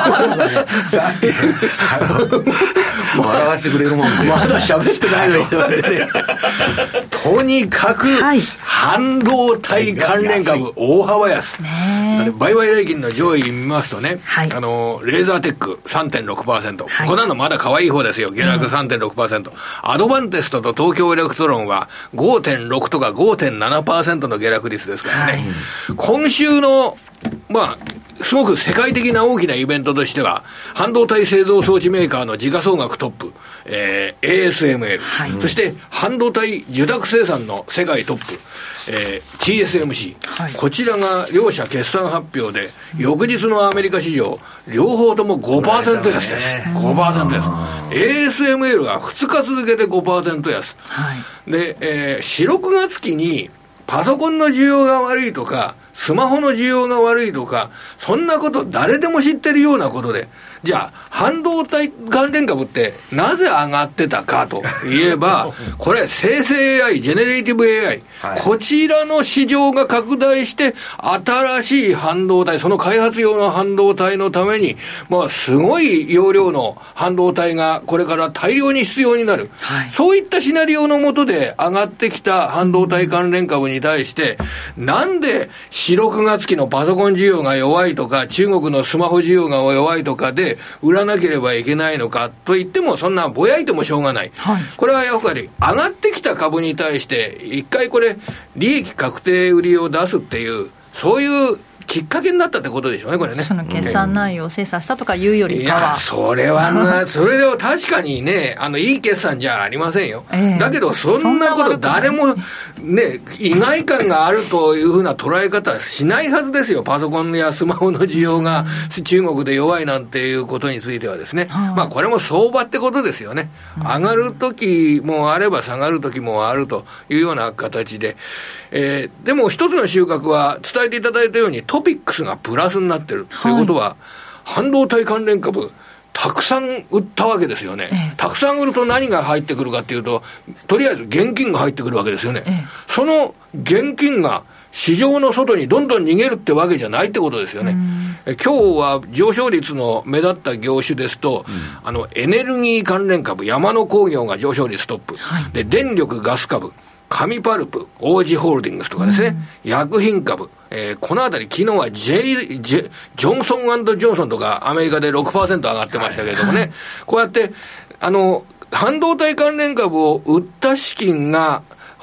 笑わせてくれるもんね。 まだ喋ってないのに言われてね。とにかく、はい、半導体関連株大幅安。ね、売買代金の上位見ますとね、はい、あのレーザーテック さんてんろくパーセント、はい、こんなのまだ可愛い方ですよ。下落 さんてんろくパーセント、うん、アドバンテストと東京エレクトロンは ごてんろく とか ごてんななパーセント の下落率ですからね、はい、今週のまあすごく世界的な大きなイベントとしては、半導体製造装置メーカーの時価総額トップ、えー、エーエスエムエル、はい、そして半導体受託生産の世界トップ、えー、ティーエスエムシー、はい、こちらが両社決算発表で、翌日のアメリカ市場両方とも ごパーセント 安です。 ごパーセント 安。 エーエスエムエル がふつか続けて ごパーセント 安、はい、で、えー、よん、ろくがつ期にパソコンの需要が悪いとかスマホの需要が悪いとか、そんなこと誰でも知ってるようなことで、じゃあ半導体関連株ってなぜ上がってたかといえばこれ生成 エーアイ、 ジェネレーティブ エーアイ、はい、こちらの市場が拡大して新しい半導体、その開発用の半導体のために、まあ、すごい容量の半導体がこれから大量に必要になる、はい、そういったシナリオの下で上がってきた半導体関連株に対して、なんでよん、ろくがつ期のパソコン需要が弱いとか中国のスマホ需要が弱いとかで売らなければいけないのかと言っても、そんなぼやいてもしょうがない、はい、これはやっぱり上がってきた株に対して一回これ利益確定売りを出すっていう、そういうきっかけになったってことでしょうね、これね。 その決算内容を精査したとかいうよりかは、いやそれはなそれでは確かにね、あのいい決算じゃありませんよ、えー、だけどそんなこと誰もね意外感があるというふうな捉え方はしないはずですよ。パソコンやスマホの需要が中国で弱いなんていうことについてはですね、うん、まあこれも相場ってことですよね、うん、上がる時もあれば下がる時もあるというような形で、えー、でも一つの収穫は伝えていただいたようにトピックスがプラスになってるということは、はい、半導体関連株たくさん売ったわけですよね、ええ、たくさん売ると何が入ってくるかっていうと、とりあえず現金が入ってくるわけですよね、ええ、その現金が市場の外にどんどん逃げるってわけじゃないってことですよね。え今日は上昇率の目立った業種ですと、うん、あのエネルギー関連株、山野工業が上昇率トップ、はい、で電力ガス株、紙パルプ、オージホールディングスとかですね、うん、薬品株、えー、このあたり昨日は J, J ジョンソン&ジョンソンとかアメリカで ろくパーセント 上がってましたけれどもね、はい、こうやってあの半導体関連株を売った資金が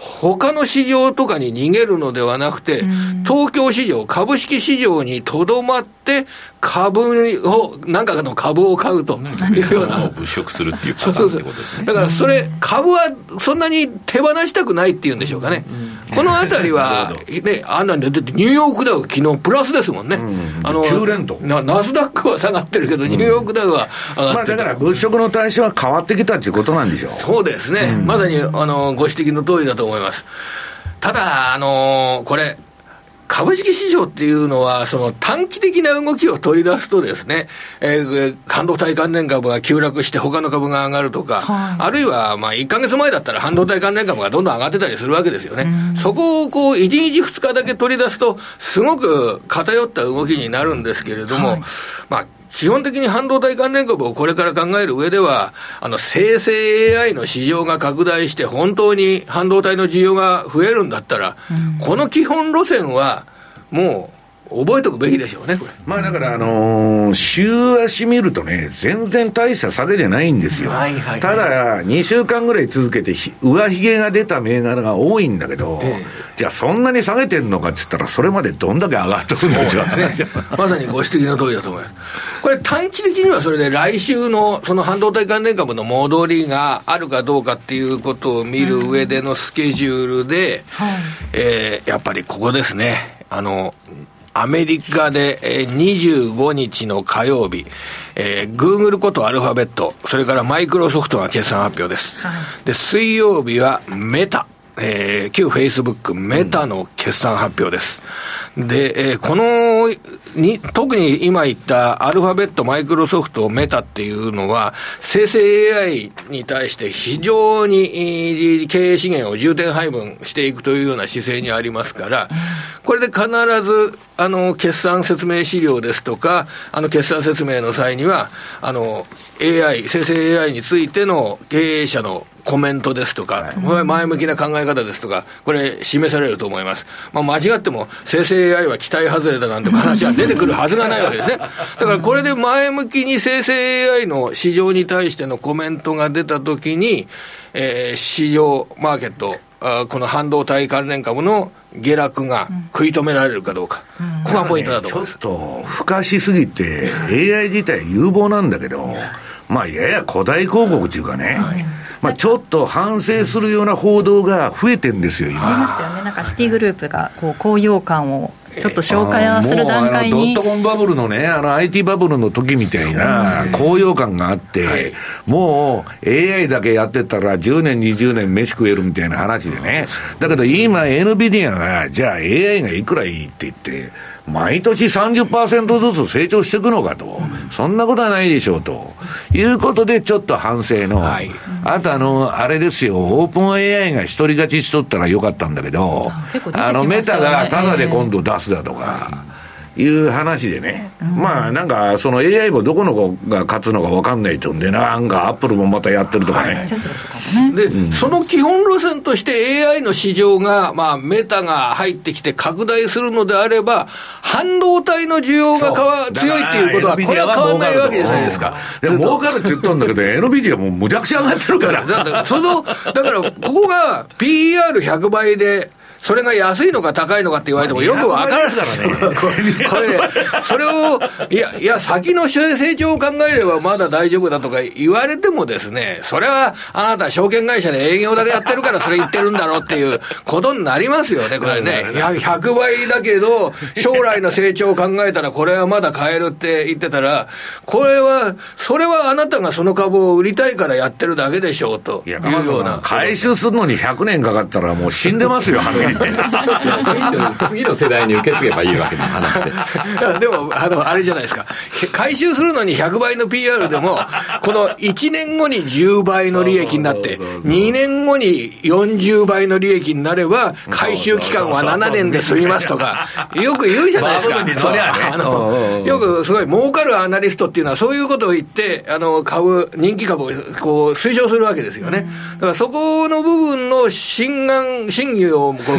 他の市場とかに逃げるのではなくて、東京市場、株式市場にとどまって、株を、何かの株を買うというような。 物色するっていうパターンってことですね。 だからそれ、株はそんなに手放したくないっていうんでしょうかね。このあたりは、ね、あんなんで、だってニューヨークダウ昨日プラスですもんね。あの、 きゅう連とナナスダックは下がってるけど、ニューヨークダウは上がってる。 まあだから物色の対象は変わってきたっていうことなんでしょう。 そうですね。まさに、あの、ご指摘の通りだと思います。ただ、あのー、これ、株式市場っていうのは、その短期的な動きを取り出すとですね、えー、半導体関連株が急落して他の株が上がるとか、はい、あるいは、まあ、いっかげつまえだったら半導体関連株がどんどん上がってたりするわけですよね。そこをこう、いちにちふつかだけ取り出すと、すごく偏った動きになるんですけれども、はい、まあ、基本的に半導体関連株をこれから考える上では、あの、生成 エーアイ の市場が拡大して本当に半導体の需要が増えるんだったら、うん、この基本路線はもう覚えておくべきでしょうね、これ。 まあだからあのー、週足見るとね、全然大した下げじゃないんですよ。はいはいはい、ただ、にしゅうかんぐらい続けて上髭が出た銘柄が多いんだけど、えー、じゃあそんなに下げてんのかって言ったら、それまでどんだけ上がってくるんでしょうね。 まさにご指摘の通りだと思います。これ短期的にはそれで来週のその半導体関連株の戻りがあるかどうかっていうことを見る上でのスケジュールで、うん、えー、やっぱりここですね。あの、アメリカでにじゅうごにちの火曜日、えー、Google ことアルファベット、それからマイクロソフトが決算発表です。はい、で、水曜日はメタ、えー、旧フェイスブックメタの決算発表です。うん、で、えー、このに、特に今言ったアルファベット、マイクロソフト、メタっていうのは、生成 エーアイ に対して非常に経営資源を重点配分していくというような姿勢にありますから、これで必ず、あの、決算説明資料ですとか、あの、決算説明の際には、あの、エーアイ、生成 エーアイ についての経営者のコメントですとか、はい、前向きな考え方ですとか、これ示されると思います。まあ、間違っても生成 エーアイ は期待外れだなんて話は出てくるはずがないわけですね。だからこれで前向きに生成 エーアイ の市場に対してのコメントが出たときに、えー、市場、マーケット、あこの半導体関連株の下落が食い止められるかどうか、うん、ここがポイントだと思います。 ちょっと付加しすぎて エーアイ 自体有望なんだけど、まあやや古代広告っていうかね、はい、まあ、ちょっと反省するような報道が増えてるんですよ今。 ありますよね。なんかシティグループがこう高揚感をちょっと紹介する段階に、 ドットコムバブルのね、あの アイティー バブルの時みたいな高揚感があって、はい、もう エーアイ だけやってたらじゅうねんにじゅうねん飯食えるみたいな話でね。だけど今 エヌビディア がじゃあ エーアイ がいくらいいって言って毎年 さんじゅっパーセント ずつ成長していくのかと、うん、そんなことはないでしょうということで、ちょっと反省の、はい、あとあのあれですよ、オープン エーアイ が一人勝ちしとったらよかったんだけど、あのメタがタダで今度出すだとか、えー、いう話でね、うん、まあなんかその エーアイ もどこの子が勝つのか分かんないとんで、なんかアップルもまたやってるとかね、はい、 で、うん、その基本路線として エーアイ の市場が、まあ、メタが入ってきて拡大するのであれば、半導体の需要がかわ強いっていうことは、これは変わらないわけじゃないですか。 で儲かるって言ったんだけど、エヌビディア もうむちゃくちゃ上がってるから。 だからそのだからここが ピーイーアールひゃく 倍で、それが安いのか高いのかって言われてもよくわからないからね。これ、それを、いや、いや、先の成長を考えればまだ大丈夫だとか言われてもですね、それはあなた証券会社で営業だけやってるからそれ言ってるんだろうっていうことになりますよね、これね。いや、ひゃくばいだけど、将来の成長を考えたらこれはまだ買えるって言ってたら、これは、それはあなたがその株を売りたいからやってるだけでしょうというような。 回収するのにひゃくねんかかったらもう死んでますよ、はっきり言って。 次の世代に受け継げばいいわけの話ででもあのあれじゃないですか、回収するのにひゃくばいの ピーアール でもこのいちねんごにじゅうばいの利益になってにねんごによんじゅうばいの利益になれば回収期間はななねんで済みますとかよく言うじゃないですか。あのよくすごい儲かるアナリストっていうのはそういうことを言ってあの株人気株をこう推奨するわけですよね。だからそこの部分の真贋真偽をこう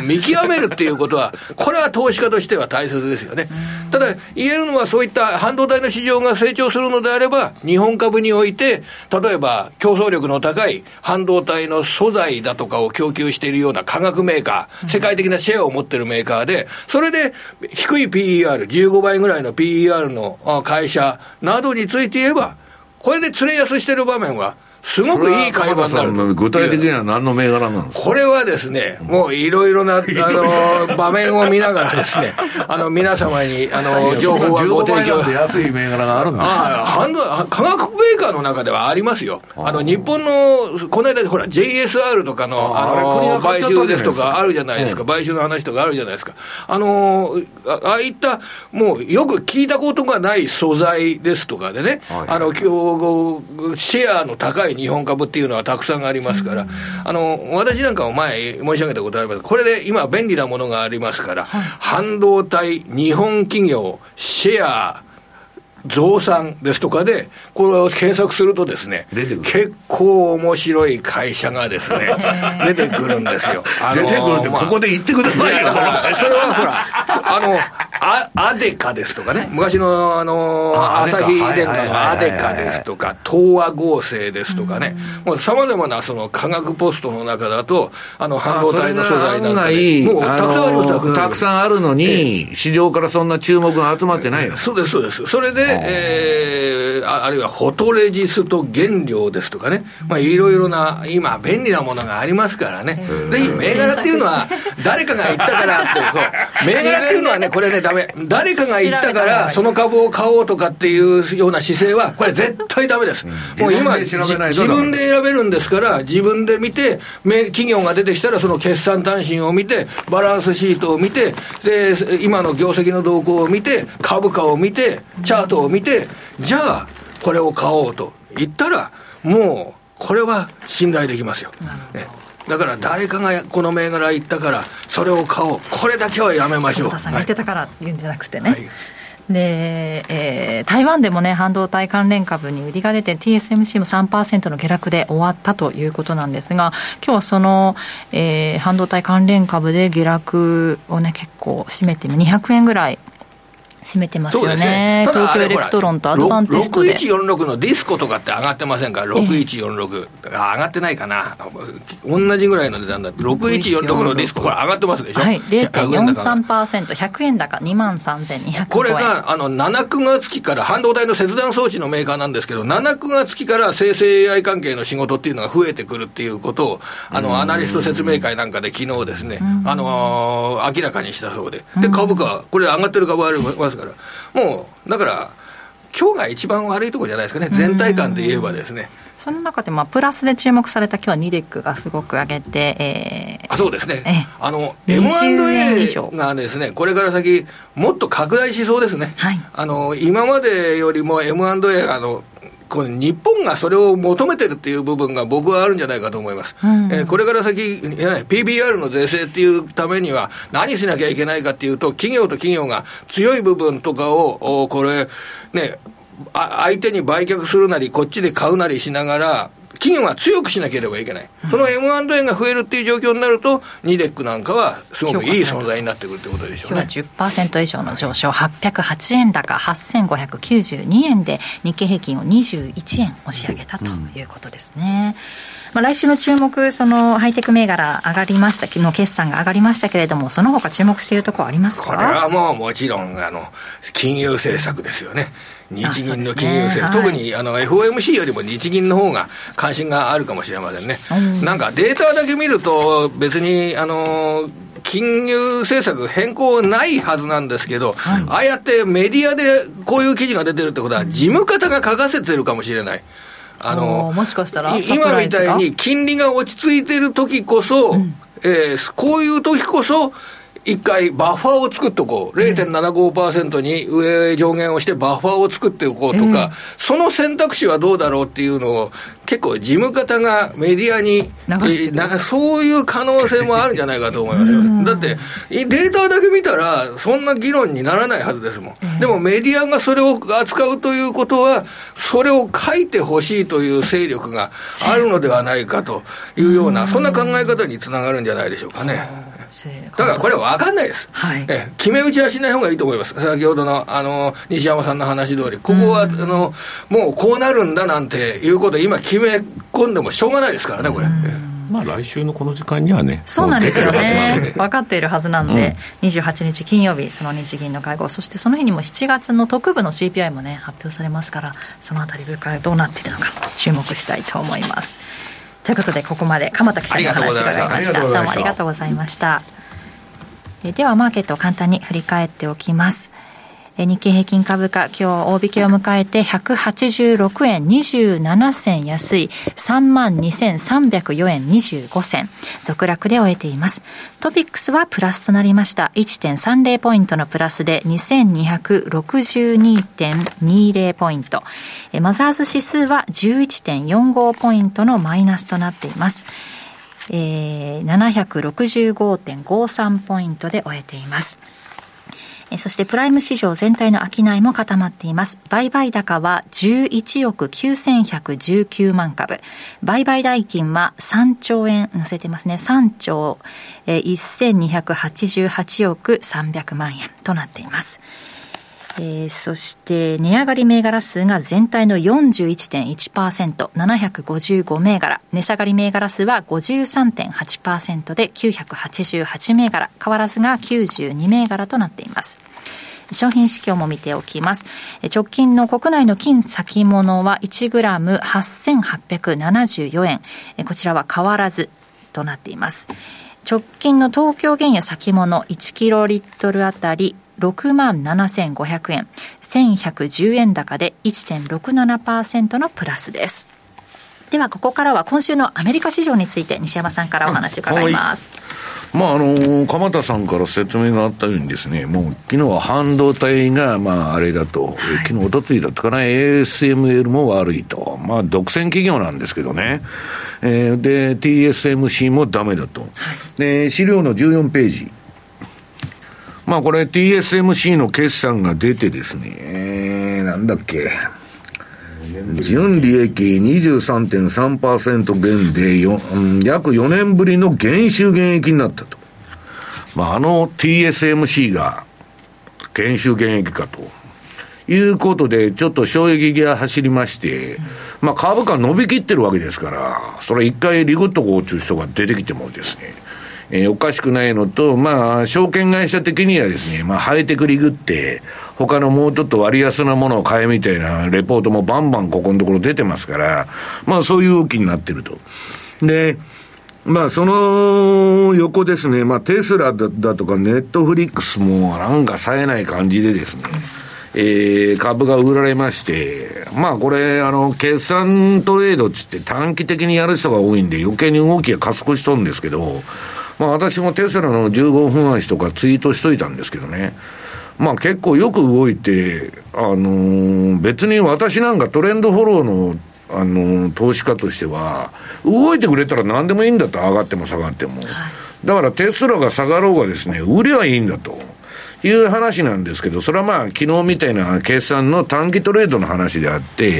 見極めるっていうことは、これは投資家としては大切ですよね。ただ、言えるのはそういった半導体の市場が成長するのであれば、日本株において、例えば競争力の高い半導体の素材だとかを供給しているような化学メーカー、世界的なシェアを持っているメーカーで、それで低い ピーイーアール、じゅうごばいぐらいの ピーイーアール の会社などについて言えば、これで釣れ安している場面は、すごくいい会話になる。 具体的には何の銘柄なんですか？ これはですね、もういろいろな、あの、場面を見ながらですね、あの、皆様に、あの、情報はご提供。 じゅうごばいなんで安い銘柄があるんですか？ ああ、ハンド、化学メーカーの中ではありますよ。あの、日本の、この間、ほら、ジェイエスアール とかの、あの、買収ですとかあるじゃないですか。買収の話とかあるじゃないですか。あの、ああいった、もう、よく聞いたことがない素材ですとかでね、あの、今日、シェアの高い日本株っていうのはたくさんありますから、あの、私なんかも前申し上げたことあります。これで今便利なものがありますから、はい、半導体、日本企業、シェア、増産ですとかで、これを検索するとですね、結構面白い会社がですね、出てくるんですよ。 あのー、出てくるってここで言ってくださいよ。 それはほら、あの、あアデカですとかね、昔のあのー、朝日電化のアデカですとか、東和合成ですとかね、もう様々なその化学ポストの中だと、あの、半導体の素材なんかで、もうたくさんあります。 たくさんあるのに、市場からそんな注目が集まってないの。 そうです、そうです。それで、えー、あ, あるいはフォトレジスト原料ですとかね、まあいろいろな今便利なものがありますからね、ぜひ銘柄っていうのは誰かが言ったからって銘柄っていうのはね、これねダメ、誰かが言ったからその株を買おうとかっていうような姿勢はこれ絶対ダメです、うん、もう今自分で選べるんですから、自分で見て、企業が出てきたらその決算単身を見て、バランスシートを見て、で今の業績の動向を見て、株価を見て、チャートを見て、じゃあこれを買おうと言ったら、もうこれは信頼できますよ、ね、だから誰かがこの銘柄言ったからそれを買おう、これだけはやめましょう。 田さんが言ってたから言うんじゃなくてね、はい、で、えー、台湾でもね、半導体関連株に売りが出て ティーエスエムシー も さんパーセント の下落で終わったということなんですが、今日はその、えー、半導体関連株で下落をね結構占めてにひゃくえんぐらい占めてますよ ね, ね東京エレクトロンとアドバンテストでろくいちよんろくのディスコとかって上がってませんか？ろくいちよんろく、えー、上がってないかな、同じぐらいの値段だってろくいちよんろくのディスコ、これ上がってますでしょ、はい、ゼロてんよんさんパーセント、ひゃくえん高 にまんさんぜんにひゃくごえん。 これがあのなな、くがつ期から、半導体の切断装置のメーカーなんですけど、なな、くがつ期から生成 エーアイ 関係の仕事っていうのが増えてくるっていうことを、あのアナリスト説明会なんかで昨日ですね、あのー、明らかにしたそうで、で株価、これ上がってる株ありますから、もうだから今日が一番悪いところじゃないですかね、全体感で言えばですね。 その中でまあプラスで注目された今日はニデックがすごく上げて、えー、 あそうですね、あの エムアンドエー がですね、これから先もっと拡大しそうですね、はい、あの今までよりも エムアンドエー あのこの日本がそれを求めてるっていう部分が僕はあるんじゃないかと思います、うんえー、これから先 ピービーアール の税制っていうためには何しなきゃいけないかっていうと、企業と企業が強い部分とかをこれね、相手に売却するなりこっちで買うなりしながら企業が強くしなければいけない、うん、その エムアンドエー が増えるっていう状況になるとニデックなんかはすごくいい存在になってくるってことでしょうね。今日はじゅっパーセント 以上の上昇、はっぴゃくはちえん高はっせんごひゃくきゅうじゅうにえんで日経平均をにじゅういちえん押し上げたということですね、うんまあ、来週の注目、そのハイテク銘柄上がりました、昨日決算が上がりましたけれども、その他注目しているところありますか？ これはもうもちろんあの金融政策ですよね。日銀の金融政策、ね、特にあの エフオーエムシー よりも日銀の方が関心があるかもしれませんね、うん、なんかデータだけ見ると別にあの金融政策変更ないはずなんですけど、はい、ああやってメディアでこういう記事が出てるってことは事務方が書かせてるかもしれない。あのもしかしたら今みたいに金利が落ち着いてる時こそ、うんえー、こういう時こそ一回バッファーを作っておこう、 ゼロてんななごパーセント に上上限をしてバッファーを作っておこうとか、えー、その選択肢はどうだろうっていうのを結構事務方がメディアになそういう可能性もあるんじゃないかと思いますよだってデータだけ見たらそんな議論にならないはずですもん、えー、でもメディアがそれを扱うということはそれを書いてほしいという勢力があるのではないかというような、そんな考え方につながるんじゃないでしょうかね。 だからこれは分かんないです、はい、え決め打ちはしない方がいいと思います。先ほどのあの西山さんの話通り、ここは、うん、あのもうこうなるんだなんていうことを今決め込んでもしょうがないですからね、これ、うん、 まあ来週のこの時間にはね、 そうなんですよね、分かっているはずなので、うん、にじゅうはちにち金曜日、その日銀の会合、そしてその日にもしちがつの特部の シーピーアイ もね発表されますから、そのあたり物価がどうなっているのか注目したいと思います。ということで、ここまで鎌田記者にお話を伺いました。どうもありがとうございました。えではマーケットを簡単に振り返っておきます。え日経平均株価、今日大引けを迎えてひゃくはちじゅうろくえんにじゅうななせん安い さんまんにせんさんびゃくよえんにじゅうごせん、続落で終えています。トピックスはプラスとなりました。 いってんさんぜろ ポイントのプラスで にせんにひゃくろくじゅうにてんにじゅう ポイント、えマザーズ指数は じゅういってんよんご ポイントのマイナスとなっています。えー、ななひゃくろくじゅうごてんごさん ポイントで終えています。そしてプライム市場全体の商いも固まっています。売買高はじゅういちおくきゅうせんひゃくじゅうきゅうまんかぶ、売買代金はさんちょうえん乗せてますね。さんちょうせんにひゃくはちじゅうはちおくさんびゃくまんえんとなっています。えー、そして値上がり銘柄数が全体の よんじゅういちてんいちパーセント、ななひゃくごじゅうご銘柄、値下がり銘柄数は ごじゅうさんてんはちパーセント できゅうひゃくはちじゅうはち銘柄、変わらずがきゅうじゅうに銘柄となっています。商品指標も見ておきます。直近の国内の金先物はいちグラムはっせんはっぴゃくななじゅうよえん、こちらは変わらずとなっています。直近の東京原油先物いちキロリットルあたりろくまんななせんごひゃくえん、せんひゃくじゅうえん高で いってんろくななパーセント のプラスです。ではここからは今週のアメリカ市場について西山さんからお話を伺います。 まああの鎌田さんから説明があったようにですね、もう昨日は半導体がまああれだと、はい、昨日おとついだったかな、 エーエスエムエル も悪いと、まあ独占企業なんですけどね、えー、で ティーエスエムシー もダメだと、はい、で資料のじゅうよんページ、まあこれ ティーエスエムシー の決算が出てですね、えー、なんだっけ、純利益 にじゅうさんてんさんパーセント 減でよ、うん、約よねんぶりの減収減益になったと。まああの ティーエスエムシー が減収減益かということでちょっと衝撃が走りまして、まあ株価伸びきってるわけですから、それ一回リグっとこうという人が出てきてもですね、えー、おかしくないのと、まあ証券会社的にはですね、まあハイテクリグって他のもうちょっと割安なものを買えみたいなレポートもバンバンここのところ出てますから、まあそういう動きになってると。でまあその横ですね、まあテスラだ、だとかネットフリックスもなんか冴えない感じでですね、えー、株が売られまして、まあこれあの決算トレードっつって短期的にやる人が多いんで余計に動きが加速しとるんですけど、まあ私もテスラのじゅうごふん足とかツイートしといたんですけどね、まあ結構よく動いて、あのー、別に私なんかトレンドフォローのあの投資家としては動いてくれたら何でもいいんだと、上がっても下がっても、はい、だからテスラが下がろうがですね、売りはいいんだという話なんですけど、それはまあ昨日みたいな決算の短期トレードの話であって、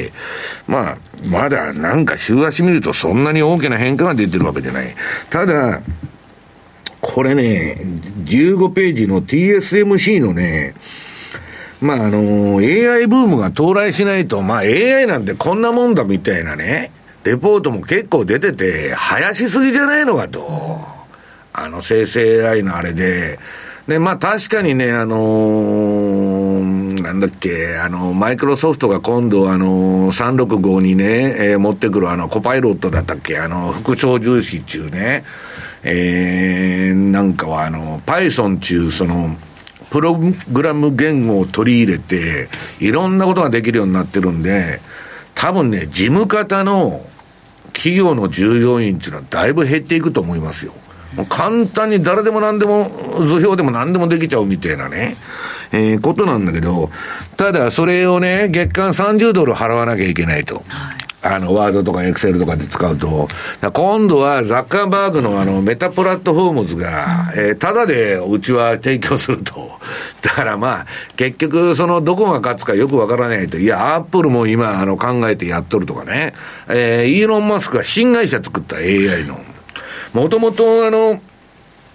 まあまだなんか週足見るとそんなに大きな変化が出てるわけじゃない。ただこれね、じゅうごページの ティーエスエムシー のね、まああの エーアイ ブームが到来しないと、まあ エーアイ なんてこんなもんだみたいなねレポートも結構出てて、早しすぎじゃないのかと、あの生成 エーアイ のあれで、でまあ確かにね、あのー、なんだっけ、あのマイクロソフトが今度あのさんろくごにね、えー、持ってくるあのコパイロットだったっけ、あの副操縦士中ね、えー、なんかはあの Python 中そのプログラム言語を取り入れていろんなことができるようになってるんで、多分ね事務方の企業の従業員っていうのはだいぶ減っていくと思いますよ。もう簡単に誰でも何でも図表でも何でもできちゃうみたいなね、えー、ことなんだけど、ただそれをね月間さんじゅうドル払わなきゃいけないと、はい、あのワードとかエクセルとかで使うと、今度はザッカーバーグのあのメタプラットフォームズが、うんえー、ただでうちは提供すると。だからまあ結局そのどこが勝つかよくわからないと。いやアップルも今あの考えてやっとるとかね、えー、イーロン・マスクが新会社作った エーアイ のもともとあの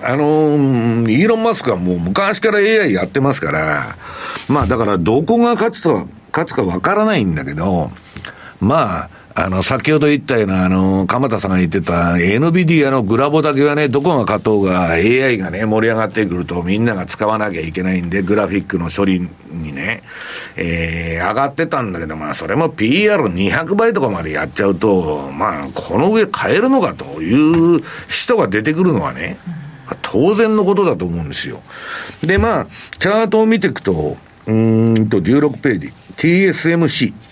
あのー、イーロン・マスクはもう昔から エーアイ やってますから、まあだからどこが勝つと、勝つかわからないんだけど、まあ、あの、先ほど言ったような、あの、鎌田さんが言ってた エヌビディア のグラボだけはね、どこが勝とうが エーアイ がね、盛り上がってくるとみんなが使わなきゃいけないんで、グラフィックの処理にね、えー、上がってたんだけど、まあ、それも ピーアールにひゃく 倍とかまでやっちゃうと、まあ、この上買えるのかという人が出てくるのはね、当然のことだと思うんですよ。で、まあ、チャートを見ていくと、うーんと、じゅうろくページ、ティーエスエムシー。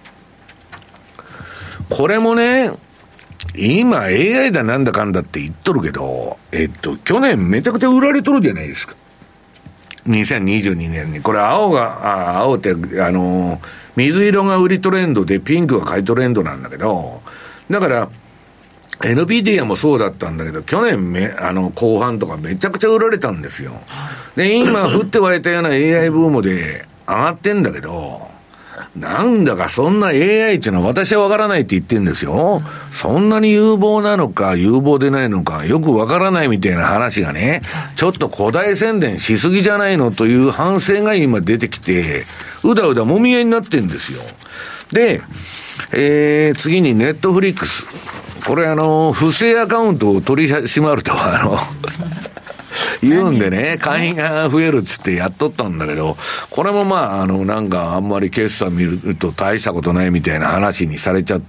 これもね、今 エーアイ だなんだかんだって言っとるけど、えっと、去年めちゃくちゃ売られとるじゃないですか。にせんにじゅうにねんに。これ青が、あ青って、あの、水色が売りトレンドでピンクが買いトレンドなんだけど、だから、エヌビディア もそうだったんだけど、去年め、あの、後半とかめちゃくちゃ売られたんですよ。で、今、降って湧いたような エーアイ ブームで上がってんだけど、なんだかそんな エーアイ っていうのは私はわからないって言ってるんですよ。そんなに有望なのか有望でないのかよくわからないみたいな話がね、ちょっと古代宣伝しすぎじゃないのという反省が今出てきて、うだうだもみ合いになってるんですよ。で、えー、次にネットフリックス。これあの、不正アカウントを取り締まると、あの、言うんでね、会員が増えるっつってやっとったんだけど、これもまあ、あの、なんかあんまり決算見ると大したことないみたいな話にされちゃって、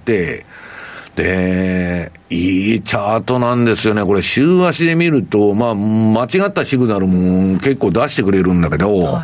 で、いいチャートなんですよね。これ週足で見ると、まあ、間違ったシグナルも結構出してくれるんだけど、はい、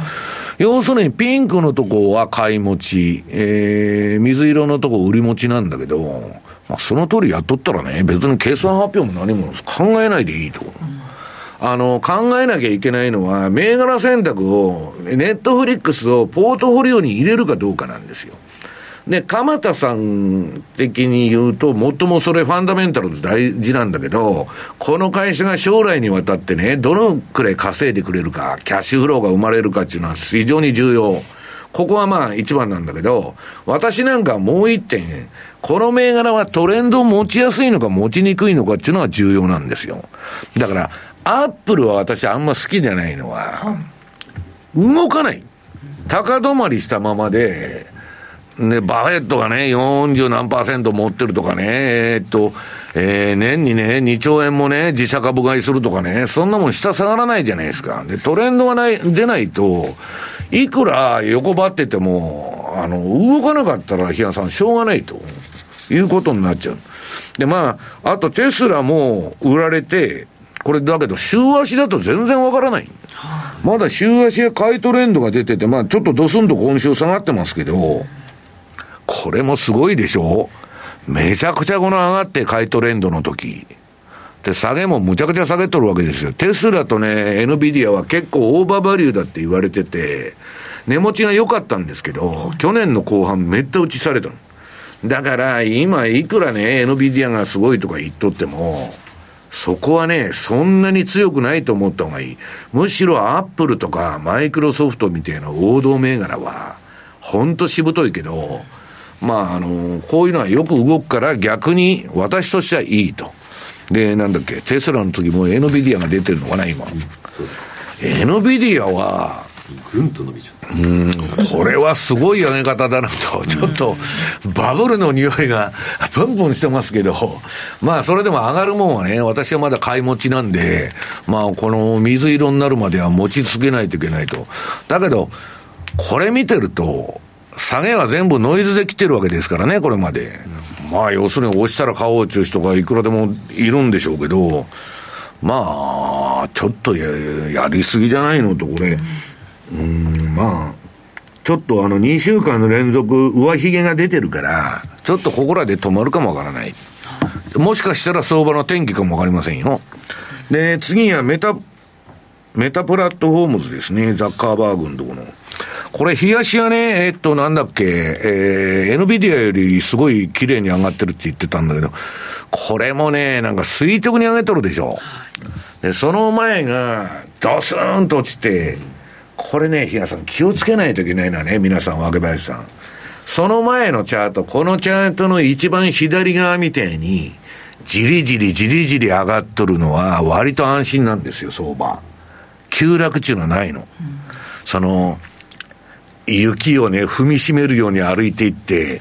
要するにピンクのとこは買い持ち、えー、水色のとこ売り持ちなんだけど、まあ、その通りやっとったらね、別に決算発表も何も考えないでいいと。うんあの、考えなきゃいけないのは、銘柄選択を、ネットフリックスをポートフォリオに入れるかどうかなんですよ。で、鎌田さん的に言うと、最もそれファンダメンタルで大事なんだけど、この会社が将来にわたってね、どのくらい稼いでくれるか、キャッシュフローが生まれるかっていうのは非常に重要。ここはまあ一番なんだけど、私なんかもう一点、この銘柄はトレンドを持ちやすいのか持ちにくいのかっていうのが重要なんですよ。だから、アップルは私あんま好きじゃないのは、動かない。高止まりしたままで、で、バフェットがね、よんじゅう何パーセント持ってるとかね、えー、っと、えー、年にね、にちょうえんもね、自社株買いするとかね、そんなもん下下がらないじゃないですか。で、トレンドがない、出ないと、いくら横ばってても、あの、動かなかったら、日野さん、しょうがないということになっちゃう。で、まあ、あとテスラも売られて、これだけど週足だと全然わからない。まだ週足や買いトレンドが出てて、まあちょっとドスンと今週下がってますけど、これもすごいでしょ。めちゃくちゃこの上がって買いトレンドの時。で、下げもむちゃくちゃ下げとるわけですよ。テスラとね、エヌビディアは結構オーバーバリューだって言われてて、値持ちが良かったんですけど、去年の後半めった打ちされたの。だから今いくらね、エヌビディアがすごいとか言っとっても、そこはね、そんなに強くないと思った方がいい。むしろアップルとかマイクロソフトみたいな王道銘柄は、ほんとしぶといけど、まあ、あの、こういうのはよく動くから逆に私としてはいいと。で、なんだっけ、テスラの時も エヌビディア が出てるのかな、今。エヌビディア は、 ぐんと伸びちゃった。 うん、これはすごい上げ方だなと、ちょっとバブルの匂いがプンプンしてますけど、まあそれでも上がるもんはね、私はまだ買い持ちなんで、まあこの水色になるまでは持ち続けないといけないと。だけど、これ見てると、下げは全部ノイズで来てるわけですからね、これまで。まあ要するに押したら買おうという人がいくらでもいるんでしょうけど、まあ、ちょっと や, やりすぎじゃないのと、これ。うーん、まあ、ちょっとあのにしゅうかんの連続上髭が出てるから、ちょっとここらで止まるかもわからない。もしかしたら相場の転機かもわかりませんよ。で、次はメタ、メタプラットフォームズですね。ザッカーバーグのところの。これ、冷やしはね、えっと、なんだっけ、えー、エヌビディア よりすごい綺麗に上がってるって言ってたんだけど、これもね、なんか垂直に上げとるでしょ。で、その前が、ドスーンと落ちて、これね、日野さん気をつけないといけないのはね、皆さん、若林さん。その前のチャート、このチャートの一番左側みたいに、 じりじりじりじり上がっとるのは割と安心なんですよ、相場。急落っていうのはないの。うん、その、雪をね、踏みしめるように歩いていって、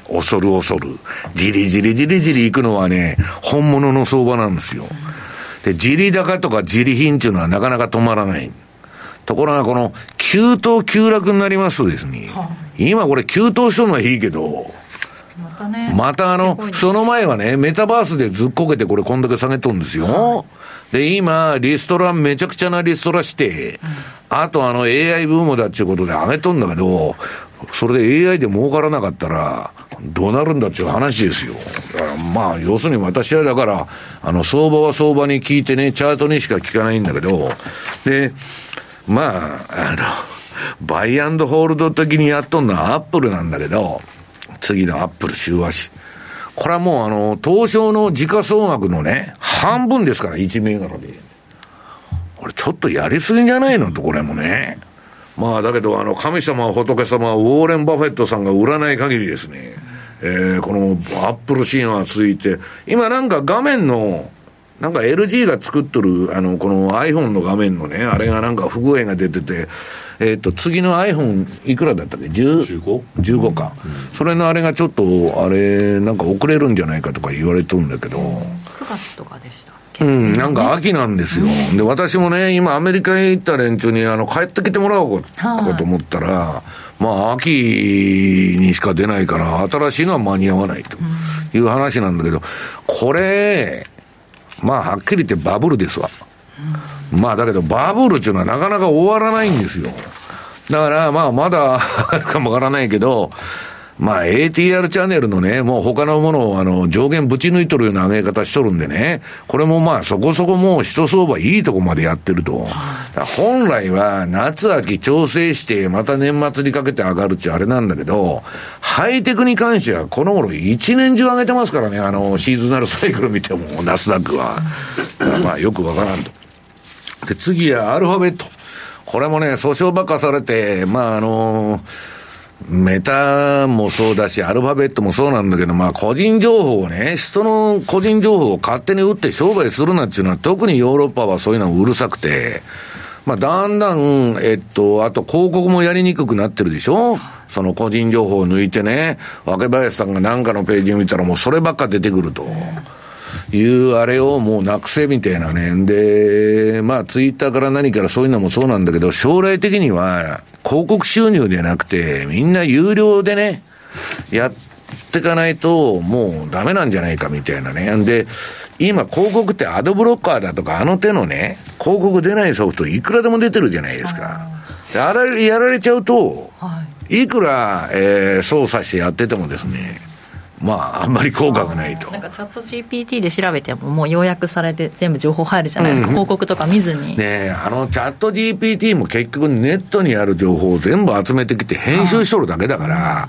恐る恐る。じりじりじりじり行くのはね、本物の相場なんですよ。で、じり高とかじり貧っていうのはなかなか止まらない。ところがこの、急騰急落になりますとですね、はあ、今これ急騰したのはいいけど、またね、またあの、その前はね、メタバースでずっこけてこれこんだけ下げとるんですよ。はあ、で、今、リストラ、めちゃくちゃなリストラして、うん、あとあの エーアイ ブームだっていうことで上げとんだけど、それで エーアイ で儲からなかったら、どうなるんだっていう話ですよ。だからまあ、要するに私はだから、あの、相場は相場に聞いてね、チャートにしか聞かないんだけど、で、まあ、あの、バイアンドホールド的にやっとんのはアップルなんだけど、次のアップル週足。これはもうあの、東証の時価総額のね、半分ですから、いち銘柄で。これちょっとやりすぎじゃないのと、これもね。まあだけど、あの、神様、仏様、ウォーレン・バフェットさんが売らない限りですね、えー、このアップル神話ついて、今なんか画面の、なんか エルジー が作っとる、あの、この iPhone の画面のね、あれがなんか不具合が出てて、えっと、次の iPhone いくらだったっけ じゅうご? じゅうごか、うん。それのあれがちょっと、あれ、なんか遅れるんじゃないかとか言われてるんだけど。 くがつとかでした。 うん、なんか秋なんですよ。うん、で、私もね、今アメリカへ行った連中に、あの、帰ってきてもらおうかと思ったら、まあ、秋にしか出ないから、新しいのは間に合わないという話なんだけど、これ、まあ、はっきり言ってバブルですわ。うん、まあ、だけど、バブルっていうのはなかなか終わらないんですよ。だから、まあ、まだ、あるかもわからないけど、まあ エーティーアール チャンネルのね、もう他のものをあの上限ぶち抜いとるような上げ方しとるんでね、これもまあそこそこもう一相場いいとこまでやってると。本来は夏秋調整してまた年末にかけて上がるっちゃあれなんだけど、ハイテクに関してはこの頃一年中上げてますからね、あのシーズナルサイクル見てもナスダックは。まあよくわからんと。で次はアルファベット。これもね、訴訟ばっかされて、まああのメタもそうだし、アルファベットもそうなんだけど、まあ個人情報をね、人の個人情報を勝手に売って商売するなっていうのは、特にヨーロッパはそういうのはうるさくて、まあだんだん、えっと、あと広告もやりにくくなってるでしょ？その個人情報を抜いてね、若林さんがなんかのページ見たらもうそればっか出てくると。いうあれをもうなくせみたいなね。で、まあツイッターから何からそういうのもそうなんだけど、将来的には広告収入ではなくて、みんな有料でね、やっていかないともうダメなんじゃないかみたいなね。で、今広告ってアドブロッカーだとかあの手のね、広告出ないソフトいくらでも出てるじゃないですか。で、あれやられちゃうと、いくら、えー、操作してやっててもですね、まあ、あんまり効果がないと。 なんかチャット ジーピーティー で調べてももう要約されて全部情報入るじゃないですか、うん、広告とか見ずに。 ねえ、あのチャット ジーピーティー も結局ネットにある情報を全部集めてきて編集しとるだけだから、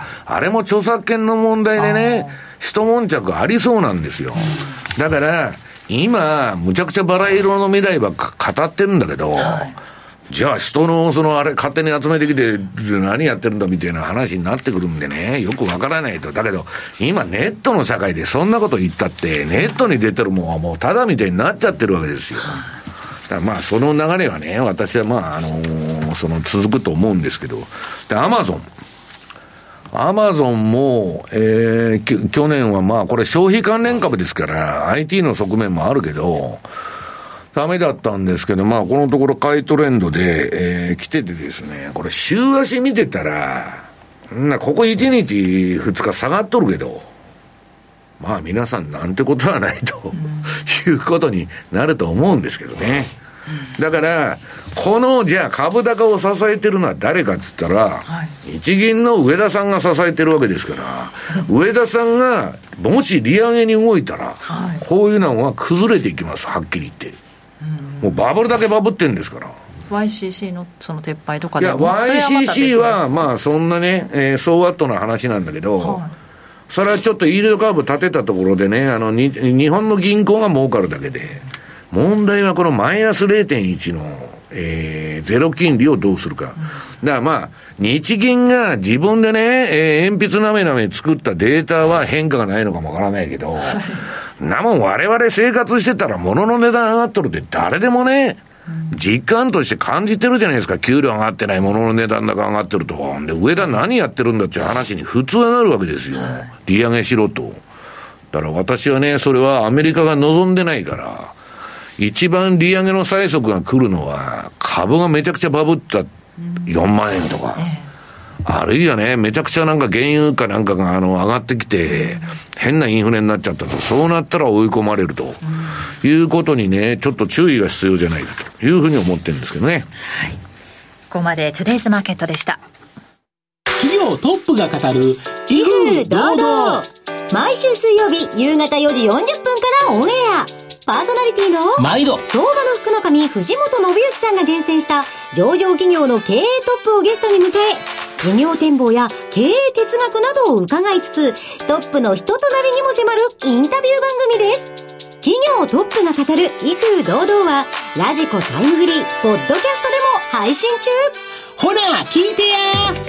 あ, あれも著作権の問題でね、一悶着ありそうなんですよ。だから、今、むちゃくちゃバラ色の未来ばっか語ってるんだけど、はい、じゃあ人のそのあれ勝手に集めてきて何やってるんだみたいな話になってくるんでね、よくわからないと。だけど今ネットの社会でそんなこと言ったってネットに出てるもんはもうただみたいになっちゃってるわけですよ。だからまあその流れはね、私はまああのー、その続くと思うんですけど、でアマゾンアマゾンも、えー、去年はまあこれ消費関連株ですから アイティー の側面もあるけどダメだったんですけど、まあこのところ買いトレンドで、えー、来ててですね、これ週足見てたらな、ここいちにちふつか下がっとるけど、まあ皆さんなんてことはないと、うん、いうことになると思うんですけどね。だからこのじゃあ株高を支えてるのは誰かっつったら、はい、日銀の上田さんが支えてるわけですから上田さんがもし利上げに動いたら、はい、こういうのは崩れていきます、はっきり言って。もうバブルだけバブってんですから。 ワイシーシー のその撤廃とかでも、 いや ワイシーシー はまあそんなね、えー、ソーワットな話なんだけど、はい、それはちょっとイールドカーブ立てたところでね、あのに日本の銀行が儲かるだけで、問題はこのマイナス ゼロてんいち の、えー、ゼロ金利をどうするか、うん、だからまあ日銀が自分でね、えー、鉛筆なめなめ作ったデータは変化がないのかもわからないけど、 なもん我々生活してたら物の値段上がっとるって誰でもね、実感として感じてるじゃないですか。給料上がってない、物の値段だけ上がってると。で、上田何やってるんだっていう話に普通はなるわけですよ。利上げしろと。だから私はね、それはアメリカが望んでないから、一番利上げの催促が来るのは、株がめちゃくちゃバブったよんまんえんとか。あるいはね、めちゃくちゃなんか原油かなんかがあの上がってきて、変なインフレになっちゃったと。そうなったら追い込まれると。いうことにね、ちょっと注意が必要じゃないかというふうに思ってるんですけどね。 はい。ここまでトゥデイズマーケットでした。 企業トップが語る威風堂々。 毎週水曜日夕方よじよんじゅっぷんからオンエア。パーソナリティの毎度相場の福の神藤本信之さんが厳選した上場企業の経営トップをゲストに迎え、事業展望や経営哲学などを伺いつつ、トップの人となりにも迫るインタビュー番組です。企業トップが語る威風堂々はラジコタイムフリーポッドキャストでも配信中。 ほら聞いてや。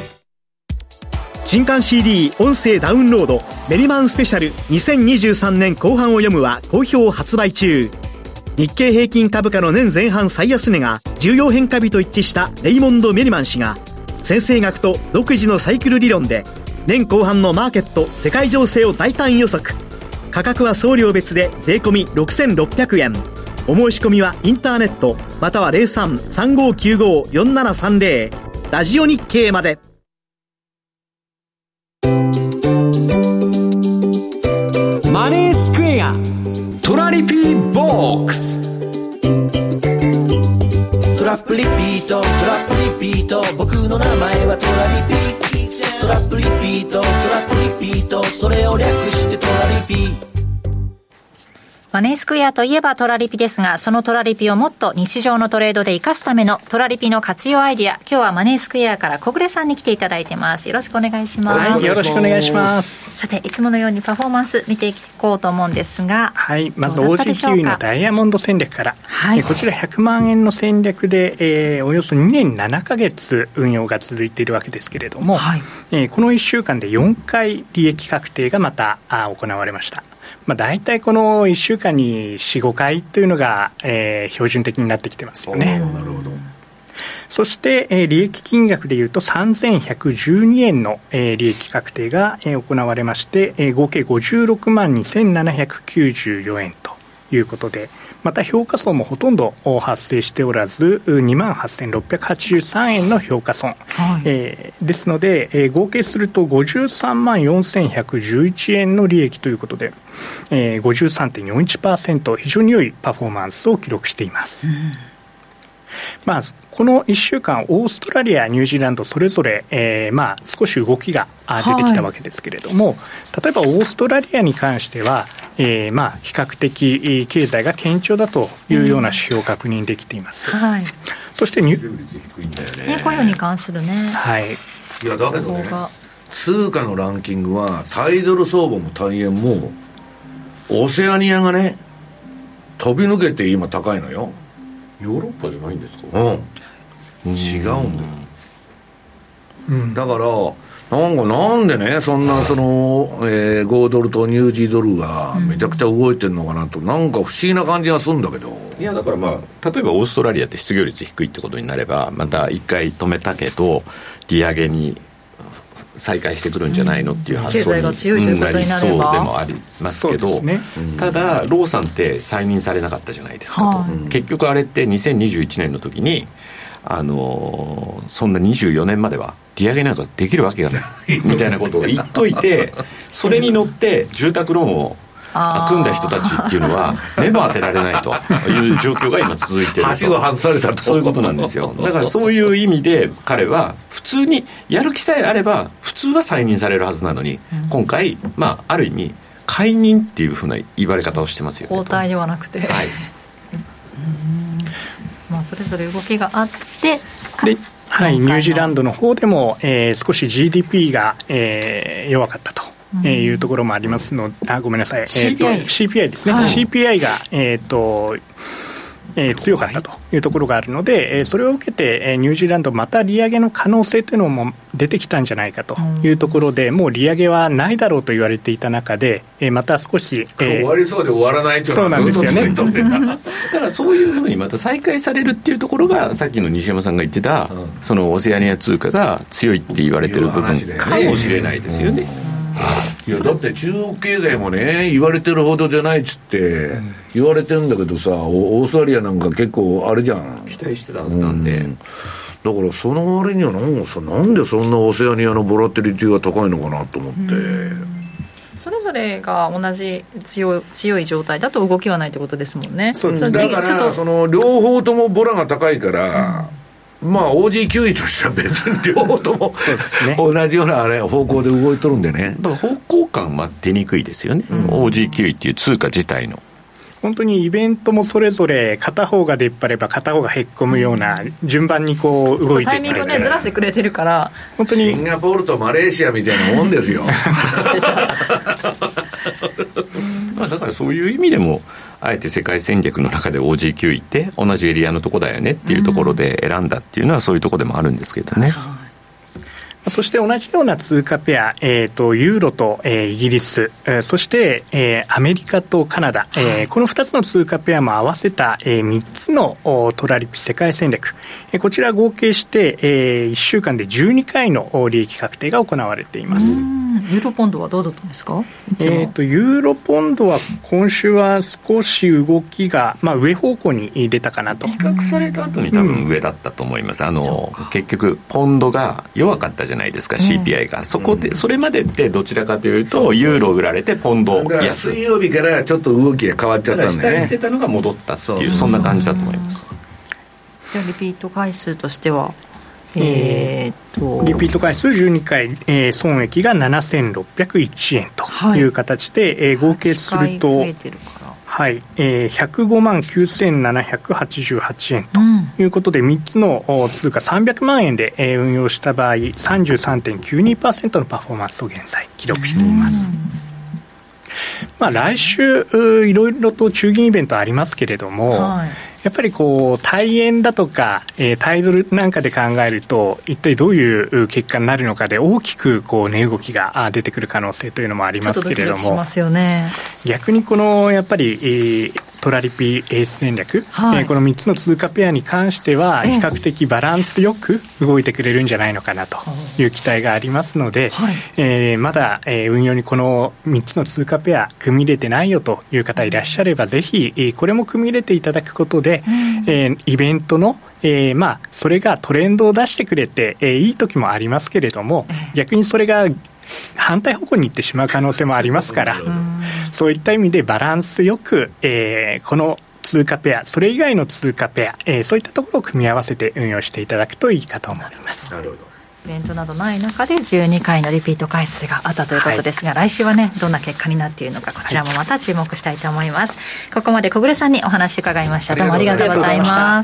新刊 シーディー 音声ダウンロードメリマンスペシャルにせんにじゅうさんねん後半を読むは好評発売中。日経平均株価の年前半最安値が重要変化日と一致したレイモンド・メリマン氏が、先生学と独自のサイクル理論で年後半のマーケット世界情勢を大胆予測。価格は送料別で税込みろくせんろっぴゃくえん。お申し込みはインターネットまたは ゼロさん さんごきゅうご よんななさんゼロ ラジオ日経まで。 マネースクエアトラリピーボックス。 トラップリピートトラップリピート、僕の名前はトラリピ。トラップリピートトラップリピート、それを略してトラリピ。 マネースクエアといえばトラリピですが、そのトラリピをもっと日常のトレードで活かすためのトラリピの活用アイディア、今日はマネースクエアから小暮さんに来ていただいてます。よろしくお願いします。 はい、よろしくお願いします。 さて、いつものようにパフォーマンス見ていこうと思うんですが、 はい、まず オージー キウイのダイヤモンド戦略から、 はい、 こちらひゃくまんえんの戦略で、えー、およそにねんななかげつ運用が続いているわけですけれども、はい、えー、このいっしゅうかんでよんかい利益確定がまたあ行われました。まあ、大体このいっしゅうかんに よん,ご 回というのが、えー、標準的になってきてますよね。 なるほど。 そして、えー、利益金額でいうとさんぜんひゃくじゅうにえんの、えー、利益確定が、えー、行われまして、えー、合計ごじゅうろくまんにせんななひゃくきゅうじゅうよえんということで、また評価損もほとんど発生しておらず にまんはっせんろっぴゃくはちじゅうさんえんの評価損、はい、えー、ですので、えー、合計するとごじゅうさんまんよんせんひゃくじゅういちえんの利益ということで、えー、ごじゅうさんてんよんいちパーセント 非常に良いパフォーマンスを記録しています。うん、まあ、このいっしゅうかんオーストラリアニュージーランドそれぞれ、えーまあ、少し動きが出てきたわけですけれども、はい、例えばオーストラリアに関しては、えーまあ、比較的経済が堅調だというような指標を確認できています。うん、はい、そしてニュね、雇用に関するね、 はい、 いやだけどね、通貨のランキングはタイドル相場もタイ円もオセアニアがね飛び抜けて今高いのよ。 ヨーロッパじゃないんですか。 うん、違うんだよ。うん、だからなんかなんでねそんなその、えー、ごドルとニュージードルがめちゃくちゃ動いてるのかなと、うん、なんか不思議な感じがするんだけど。 いやだからまあ例えばオーストラリアって失業率低いってことになればまた一回止めたけど利上げに再開してくるんじゃないのっていう発想になりそうでもありますけど、ね、ただローさんって再任されなかったじゃないですかと、はい、結局あれってにせんにじゅういちねんの時にあのー、そんなにじゅうよねんまでは利上げなんかできるわけがないみたいなことを言っといてそれに乗って住宅ローンを組んだ人たちっていうのは目も当てられないという状況が今続いていると。 橋を外されたとそういうことなんですよ。だからそういう意味で彼は普通にやる気さえあれば普通は再任されるはずなのに、うん、今回、まあ、ある意味解任っていうふうな言われ方をしてますよね。 交代ではなくて、はい、うん、まあ、それぞれ動きがあってで、はい、ニュージーランドの方でも、えー、少し ジーディーピー が、えー、弱かったとえー、いうところもありますので、あ、ごめんなさい、えー、と シーピーアイ ですね、はい、シーピーアイ が、えーとえー、強かったというところがあるので、えー、それを受けて、えー、ニュージーランドまた利上げの可能性というのも出てきたんじゃないかというところで、もう利上げはないだろうと言われていた中で、えー、また少し、 えー、終わりそうで終わらないというのはそうなんですよねだからそういうふうにまた再開されるっていうところが、さっきの西山さんが言ってた、うん、そのオセアニア通貨が強いって言われてる部分かもしれないですよね。 いやだって中国経済もね言われてるほどじゃないっつって言われてるんだけどさ、オーストラリアなんか結構あれじゃん、 期待してたはずなんで、うん、 だからその割にはなんかさ、なんでそんなオセアニアのボラテリティが高いのかなと思って、 それぞれが同じ強い、強い状態だと動きはないってことですもんね。 そうです。だからその両方ともボラが高いから、うん、まあ オージーキューイー としては別に両方ともそうです、ね、同じようなあれ方向で動いとるんでね。 だから方向感は出にくいですよね、うん、オージーキューイー っていう通貨自体の本当にイベントもそれぞれ片方が出っ張れば片方がへっこむような順番にこう動いていって、タイミングをねずらしてくれてるから本当にシンガポールとマレーシアみたいなもんですよまあだからそういう意味でもあえて世界戦略の中で オージーキューイー って同じエリアのとこだよねっていうところで選んだっていうのはそういうところでもあるんですけどね、 そして同じような通貨ペア、えー、とユーロと、えー、イギリス、えー、そして、えー、アメリカとカナダ、えー、このふたつの通貨ペアも合わせた、えー、みっつのトラリピ世界戦略、えー、こちら合計して、えー、いっしゅうかんでじゅうにかいの利益確定が行われています。 ユーロポンドはどうだったんですか？ えー、とユーロポンドは今週は少し動きが、まあ、上方向に出たかなと。 比較された後に多分上だったと思います、うん、あの結局ポンドが弱かったじゃないですか、 シーピーアイ が、そこでそれまでってどちらかというとユーロ売られてポンド安い、 水曜日からちょっと動きが変わっちゃったんでね、 下に出たのが戻ったっていう、そんな感じだと思います。 じゃあリピート回数としてはえー、とリピート回数じゅうにかい、えー、損益がななせんろっぴゃくいちえんという形で、はい、えー、合計するとはい、えー、ひゃくごまんきゅうせんななひゃくはちじゅうはちえんということで、うん、みっつの通貨さんびゃくまんえんで、えー、運用した場合 さんじゅうさんてんきゅうにパーセント のパフォーマンスを現在記録しています。まあ、来週いろいろと中銀イベントありますけれども、はい、やっぱりこう対円だとか、えー、タイドルなんかで考えると一体どういう結果になるのかで大きくこう値動きが出てくる可能性というのもありますけれども、 ちょっとドキドキしますよね。 逆にこのやっぱり、えートラリピエース戦略、はい、えー、このみっつの通貨ペアに関しては比較的バランスよく動いてくれるんじゃないのかなという期待がありますので、はい、えー、まだ、えー、運用にこのみっつの通貨ペア組み入れてないよという方いらっしゃれば、ぜひ、えー、これも組み入れていただくことで、うん、えー、イベントのえーまあ、それがトレンドを出してくれて、えー、いい時もありますけれども、逆にそれが反対方向に行ってしまう可能性もありますから、そういった意味でバランスよく、えー、この通貨ペア、それ以外の通貨ペア、えー、そういったところを組み合わせて運用していただくといいかと思います。 なるほど。 イベントなどない中でじゅうにかいのリピート回数があったということですが、はい、来週はねどんな結果になっているのか、こちらもまた注目したいと思います、はい、ここまで小暮さんにお話伺いました。どうもありがとうございます。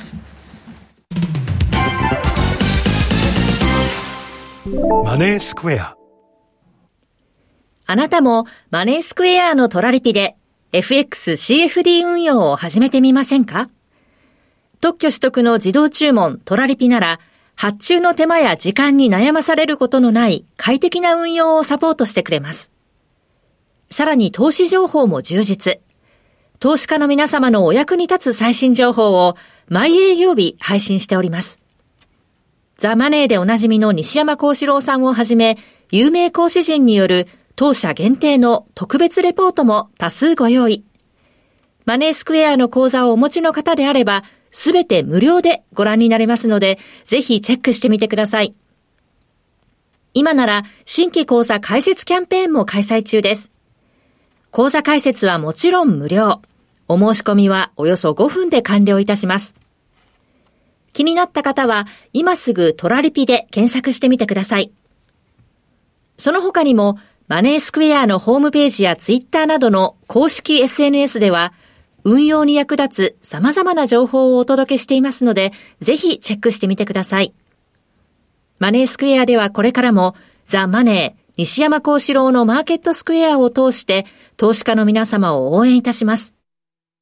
マネースクエア。 あなたもマネースクエアのトラリピで エフエックスシーエフディー 運用を始めてみませんか？特許取得の自動注文トラリピなら、発注の手間や時間に悩まされることのない快適な運用をサポートしてくれます。さらに投資情報も充実。投資家の皆様のお役に立つ最新情報を毎営業日配信しております。ザ・マネーでおなじみの西山幸四郎さんをはじめ、有名講師陣による当社限定の特別レポートも多数ご用意。マネースクエアの講座をお持ちの方であれば、すべて無料でご覧になれますので、ぜひチェックしてみてください。今なら新規講座開設キャンペーンも開催中です。講座開設はもちろん無料。お申し込みはおよそごふんで完了いたします。気になった方は今すぐトラリピで検索してみてください。その他にもマネースクエアのホームページやツイッターなどの公式 エスエヌエス では運用に役立つ様々な情報をお届けしていますので、ぜひチェックしてみてください。マネースクエアではこれからもザ・マネー西山幸四郎のマーケットスクエアを通して投資家の皆様を応援いたします。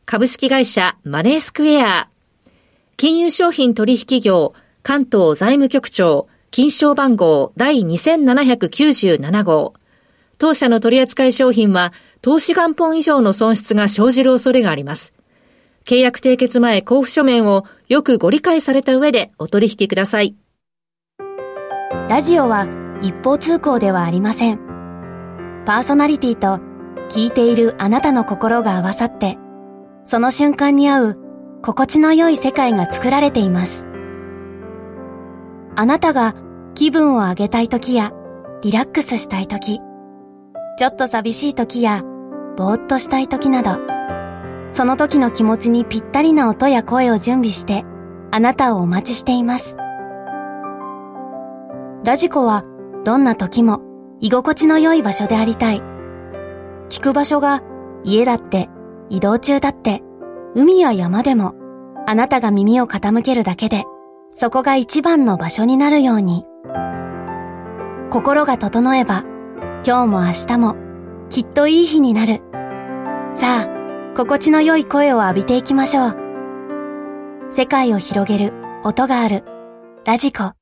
株式会社マネースクエア。金融商品取引業関東財務局長金賞番号第にせんななひゃくきゅうじゅうなな号。当社の取扱い商品は投資元本以上の損失が生じる恐れがあります。契約締結前交付書面をよくご理解された上でお取引ください。 ラジオは一方通行ではありません。パーソナリティと聞いているあなたの心が合わさって、その瞬間に合う心地の良い世界が作られています。あなたが気分を上げたい時やリラックスしたい時、ちょっと寂しい時やぼーっとしたい時など、その時の気持ちにぴったりな音や声を準備してあなたをお待ちしています。ラジコはどんな時も居心地の良い場所でありたい。聞く場所が家だって移動中だって海や山でも、あなたが耳を傾けるだけでそこが一番の場所になるように。心が整えば今日も明日もきっといい日になる。さあ、心地の良い声を浴びていきましょう。世界を広げる音があるラジコ。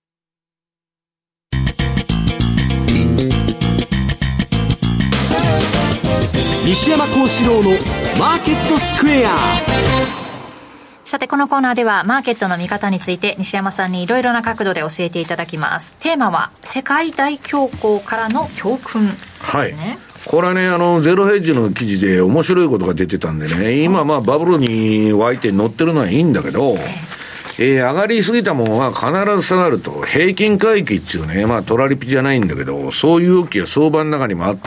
西山幸四郎のマーケットスクエア。 さてこのコーナーではマーケットの見方について西山さんにいろいろな角度で教えていただきます。テーマは世界大恐慌からの教訓ですね。はい、 これはね、あのゼロヘッジの記事で面白いことが出てたんでね、今まあバブルに湧いて乗ってるのはいいんだけど、えー、上がりすぎたものは必ず下がると。平均回帰っていうね、まあトラリピじゃないんだけど、そういう動きが相場の中にもあって、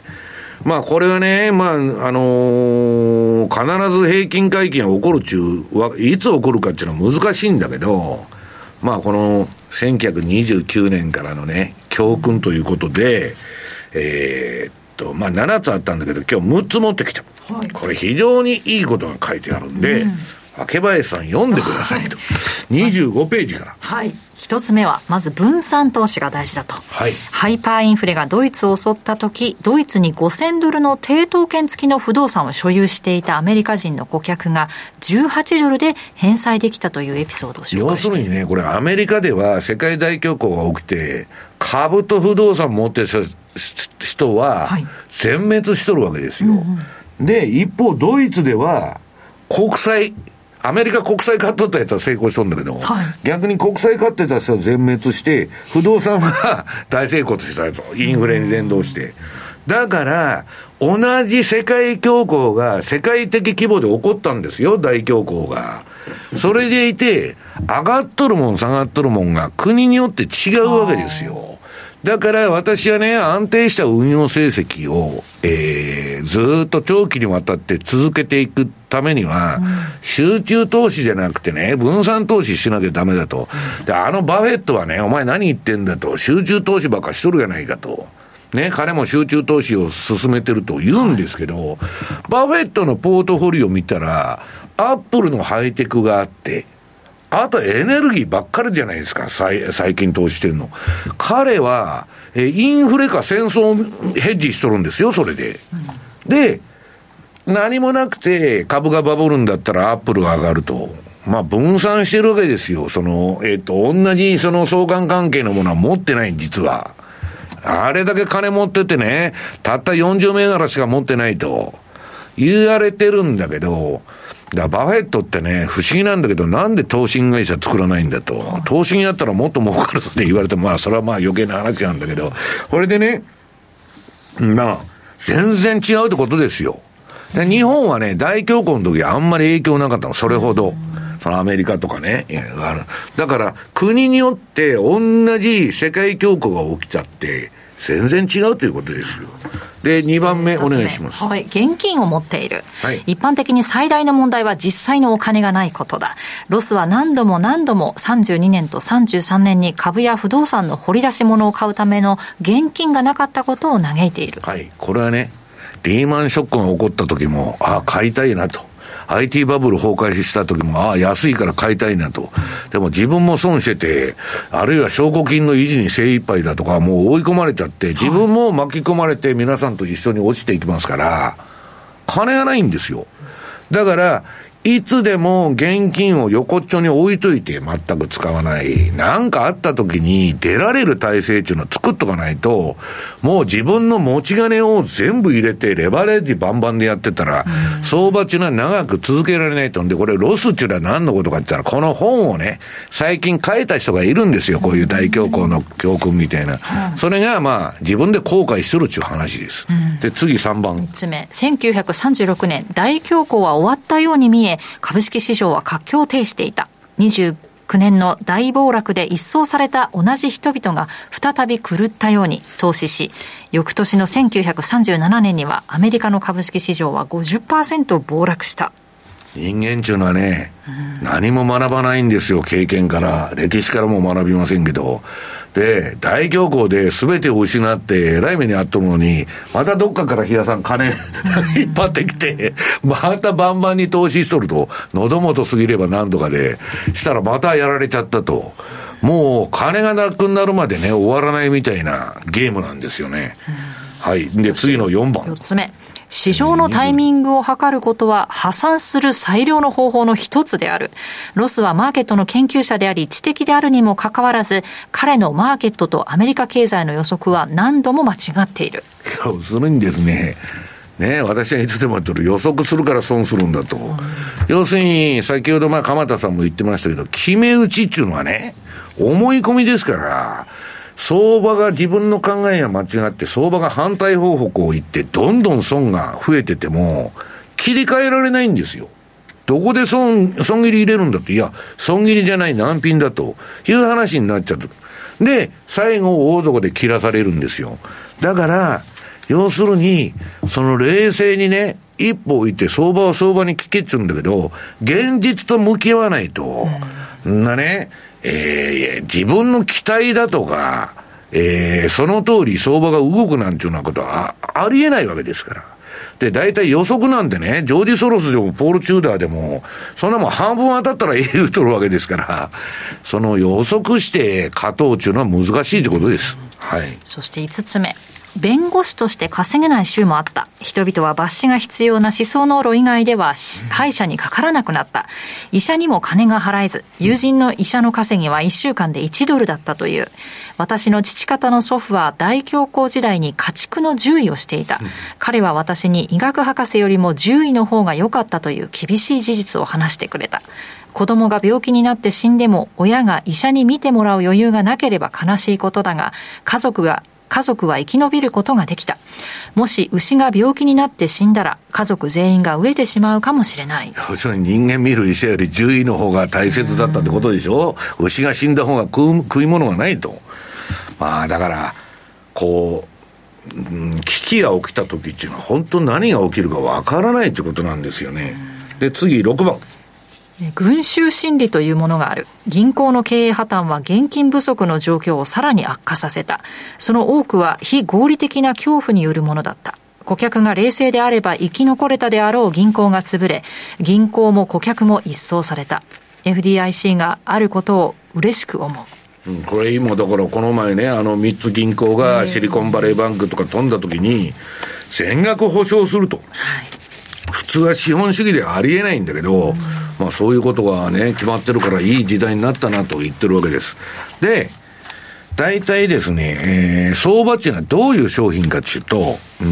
まあこれはね、まああのー、必ず平均回帰が起こるちゅうはいつ起こるかっていうのは難しいんだけど、まあこのせんきゅうひゃくにじゅうきゅうねんからのね教訓ということで、えー、っとまあななつあったんだけど今日むっつ持ってきた、はい、これ非常にいいことが書いてあるんで、うん、明林さん読んでくださいと、はい、にじゅうごページから。 はい。一つ目はまず分散投資が大事だと、はい、ハイパーインフレがドイツを襲った時、ドイツにごせんドルの抵当権付きの不動産を所有していたアメリカ人の顧客がじゅうはちドルで返済できたというエピソードを紹介している。 要するにね、これアメリカでは世界大恐慌が起きて株と不動産持ってる人は全滅しとるわけですよ、はい、うんうん、で一方ドイツでは国債、アメリカ国債買っとったやつは成功しとるんだけど、はい、逆に国債買ってた人は全滅して不動産は大成功したやつ、インフレに連動して、だから同じ世界恐慌が世界的規模で起こったんですよ、大恐慌が。それでいて上がっとるもん下がっとるもんが国によって違うわけですよ。だから私はね、安定した運用成績を、えー、ずーっと長期にわたって続けていくためには、うん、集中投資じゃなくてね、分散投資しなきゃダメだと。で、あのバフェットはね、お前何言ってんだと、集中投資ばっかしとるやないかと。ね、彼も集中投資を進めてると言うんですけど、はい、バフェットのポートフォリオ見たら、アップルのハイテクがあって、あとエネルギーばっかりじゃないですか、最, 最近投資してるの。彼は、えインフレか戦争をヘッジしとるんですよ、それで。うん、で、何もなくて株がバブるんだったらアップルが上がると。まあ分散してるわけですよ。その、えっと、同じその相関関係のものは持ってない、実は。あれだけ金持っててね、たったよんじゅう銘柄しか持ってないと言われてるんだけど、だバフェットってね、不思議なんだけど、なんで投信会社作らないんだと。投信やったらもっと儲かるって言われても、まあそれはまあ余計な話なんだけど、これでね、まあ全然違うってことですよ。で日本はね、大恐慌の時はあんまり影響なかったの、それほど。そのアメリカとかね、だから国によって同じ世界恐慌が起きたって全然違うということですよ。でにばんめお願いします。 はい、現金を持っている、 はい、 一般的に最大の問題は実際のお金がないことだ。ロスは何度も何度もさんじゅうにねんとさんじゅうさんねんに株や不動産の掘り出し物を買うための現金がなかったことを嘆いている。 はい、これはね、リーマンショックが起こった時も、ああ買いたいなと、アイティー バブル崩壊した時も、ああ安いから買いたいなと。でも自分も損してて、あるいは証拠金の維持に精一杯だとか、もう追い込まれちゃって、自分も巻き込まれて皆さんと一緒に落ちていきますから、金がないんですよ。 だからいつでも現金を横っちょに置いといて全く使わない。なんかあった時に出られる体制っていうのを作っとかないと、もう自分の持ち金を全部入れてレバレッジバンバンでやってたら、相場っていうのは長く続けられないと。んで、これロスっていうのは何のことかって言ったら、この本をね、最近書いた人がいるんですよ。こういう大恐慌の教訓みたいな。それがまあ自分で後悔するっていう話です。で、次さんばん。みっつめ、せんきゅうひゃくさんじゅうろくねん、大恐慌は終わったように見え、株式市場は活況を呈していた。にじゅうきゅうねんの大暴落で一掃された同じ人々が再び狂ったように投資し、翌年のせんきゅうひゃくさんじゅうななねんにはアメリカの株式市場は ごじゅっパーセント 暴落した。 人間っていうのはね、うん、何も学ばないんですよ。経験から歴史からも学びませんけど。で、大恐慌で全てを失って偉い目にあったのに、またどっかから日田さん金引っ張ってきて、またバンバンに投資しとると、喉元過ぎれば何とかで、したらまたやられちゃったと。もう金がなくなるまでね、終わらないみたいなゲームなんですよね。うん、はい。で、次のよんばん。 よっつめ。市場のタイミングを測ることは破産する最良の方法の一つである。ロスはマーケットの研究者であり知的であるにもかかわらず、彼のマーケットとアメリカ経済の予測は何度も間違っている。 要するにですね、ね、私はいつでも言ってる予測するから損するんだと。うん、要するに先ほどまあ鎌田さんも言ってましたけど、決め打ちっていうのはね、思い込みですから。相場が自分の考えが間違って相場が反対方向を行ってどんどん損が増えてても切り替えられないんですよ。どこで損、損切り入れるんだと。いや、損切りじゃない難品だという話になっちゃう。で、最後大底で切らされるんですよ。だから、要するに、その冷静にね、一歩置いて相場は相場に聞けっちゅうんだけど、現実と向き合わないと、んなね、えー、自分の期待だとか、えー、その通り相場が動くなんていうようなことは あ, ありえないわけですから。で、大体予測なんてね、ジョージ・ソロスでもポール・チューダーでも、そんなもん半分当たったら言うとるわけですから、その予測して勝とうっていうのは難しいということです。はい。 そしていつつめ。弁護士として稼げない州もあった。人々は抜歯が必要な思想濃炉以外では歯医者にかからなくなった。医者にも金が払えず、友人の医者の稼ぎはいっしゅうかんでいちドルだったという。私の父方の祖父は大恐慌時代に家畜の獣医をしていた。彼は私に医学博士よりも獣医の方が良かったという厳しい事実を話してくれた。子供が病気になって死んでも親が医者に診てもらう余裕がなければ悲しいことだが、家族が家族は生き延びることができた。もし牛が病気になって死んだら家族全員が飢えてしまうかもしれない。 要するに人間見る医者より獣医の方が大切だったってことでしょ。牛が死んだ方が食う、食い物がないと。まあだからこう、うん、危機が起きた時っていうのは本当何が起きるかわからないってことなんですよね。で、次ろくばん。 群衆心理というものがある。銀行の経営破綻は現金不足の状況をさらに悪化させた。その多くは非合理的な恐怖によるものだった。顧客が冷静であれば生き残れたであろう銀行が潰れ、銀行も顧客も一掃された。エフディーアイシー があることを嬉しく思う。 うん、これ今だからこの前ね、あのみっつ銀行がシリコンバレーバンクとか飛んだ時に全額保証すると、はい、普通は資本主義ではありえないんだけど、うん、まあそういうことがね決まってるからいい時代になったなと言ってるわけです。で、大体ですね、えー、相場っていうのはどういう商品かっていうと、うん、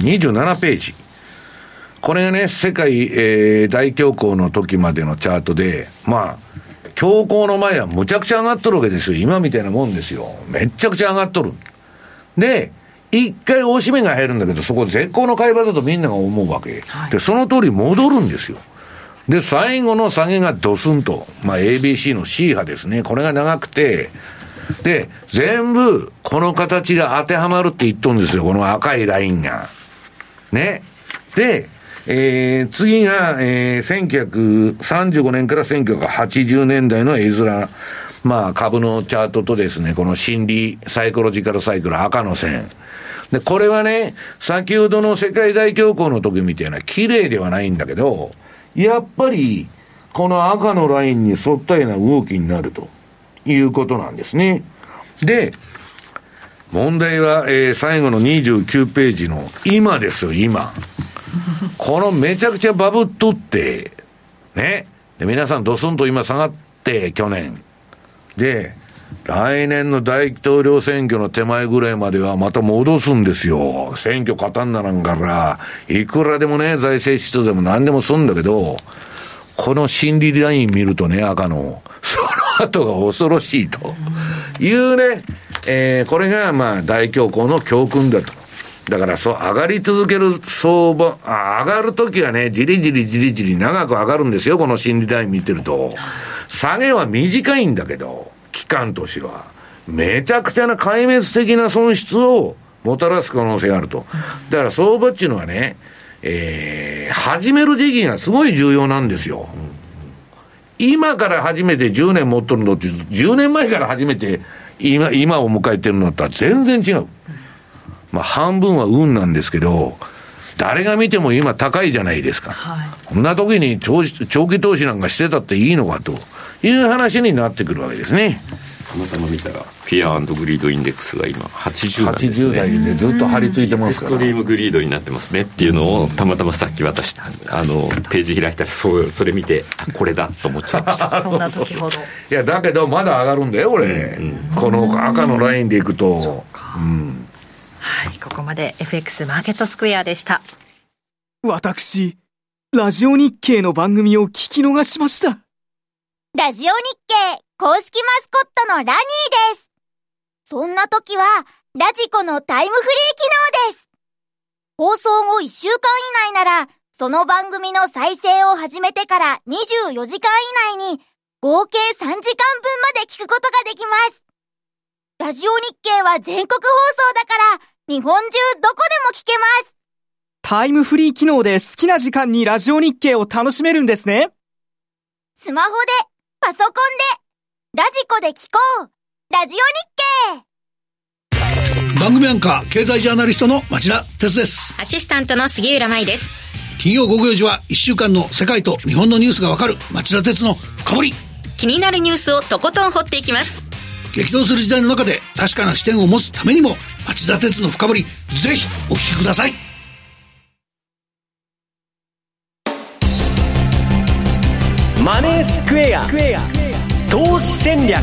にじゅうななページ。これがね、世界、えー、大恐慌の時までのチャートで、まあ恐慌の前はむちゃくちゃ上がっとるわけですよ。今みたいなもんですよ。めっちゃくちゃ上がっとる。で、一回大締めが入るんだけど、そこ絶好の買い場だとみんなが思うわけ。はい、で、その通り戻るんですよ。で、最後の下げがドスンと、まあ エービーシー の C 波ですね。これが長くて、で、全部この形が当てはまるって言っとるんですよ。この赤いラインが。ね。で、えー、次が、えー、せんきゅうひゃくさんじゅうごねんからせんきゅうひゃくはちじゅうねんだいの絵面、まあ株のチャートとですね、この心理サイコロジカルサイクル赤の線で、これはね、先ほどの世界大恐慌の時みたいな綺麗ではないんだけど、やっぱりこの赤のラインに沿ったような動きになるということなんですね。で、問題は、えー、最後のにじゅうきゅうページの今ですよ、今。 このめちゃくちゃバブっとってね、で皆さんドスンと今下がって去年で来年の大統領選挙の手前ぐらいまではまた戻すんですよ。選挙勝たんならんからいくらでもね財政出動でも何でもするんだけど、この心理ライン見るとね赤のその後が恐ろしいというね、えー、これがまあ大恐慌の教訓だと。だからそう上がり続ける相場、あ上がるときはねじりじりじりじり長く上がるんですよ。この心理ライン見てると下げは短いんだけど期間としてはめちゃくちゃな壊滅的な損失をもたらす可能性があると。だから相場っていうのはね、えー、始める時期がすごい重要なんですよ。今から始めてじゅうねん持っとるのってじゅうねんまえから始めて今、今を迎えてるのとは全然違う。まあ半分は運なんですけど誰が見ても今高いじゃないですか、はい、こんな時に長、長期投資なんかしてたっていいのかという話になってくるわけですね。 たまたま見たらフィア&グリードインデックスが今はちじゅう代ですね。はちじゅう代でずっと張り付いてますから、ストリームグリードになってますねっていうのをたまたまさっき私あのページ開いたらそうそれ見てこれだと思っちゃいましたそんな時ほどいやだけどまだ上がるんだよこれ、うんうん、この赤のラインでいくとそうか、うんはい、ここまで エフエックス マーケットスクエアでした。 私ラジオ日経の番組を聞き逃しました。 ラジオ日経公式マスコットのラニーです。そんな時はラジコのタイムフリー機能です。放送後いっしゅうかん以内ならその番組の再生を始めてからにじゅうよじかん以内に合計さんじかんぶんまで聞くことができます。ラジオ日経は全国放送だから日本中どこでも聞けます。 タイムフリー機能で好きな時間にラジオ日経を楽しめるんですね。 スマホで、パソコンで、ラジコで聞こう。ラジオ日経。 番組アンカー経済ジャーナリストの町田哲です。 アシスタントの杉浦舞です。 金曜午後よじはいっしゅうかんの世界と日本のニュースがわかる町田哲の深掘り。 気になるニュースをとことん掘っていきます。 激動する時代の中で確かな視点を持つためにも町田哲の深掘りぜひお聞きください。 マネースクエア投資戦略。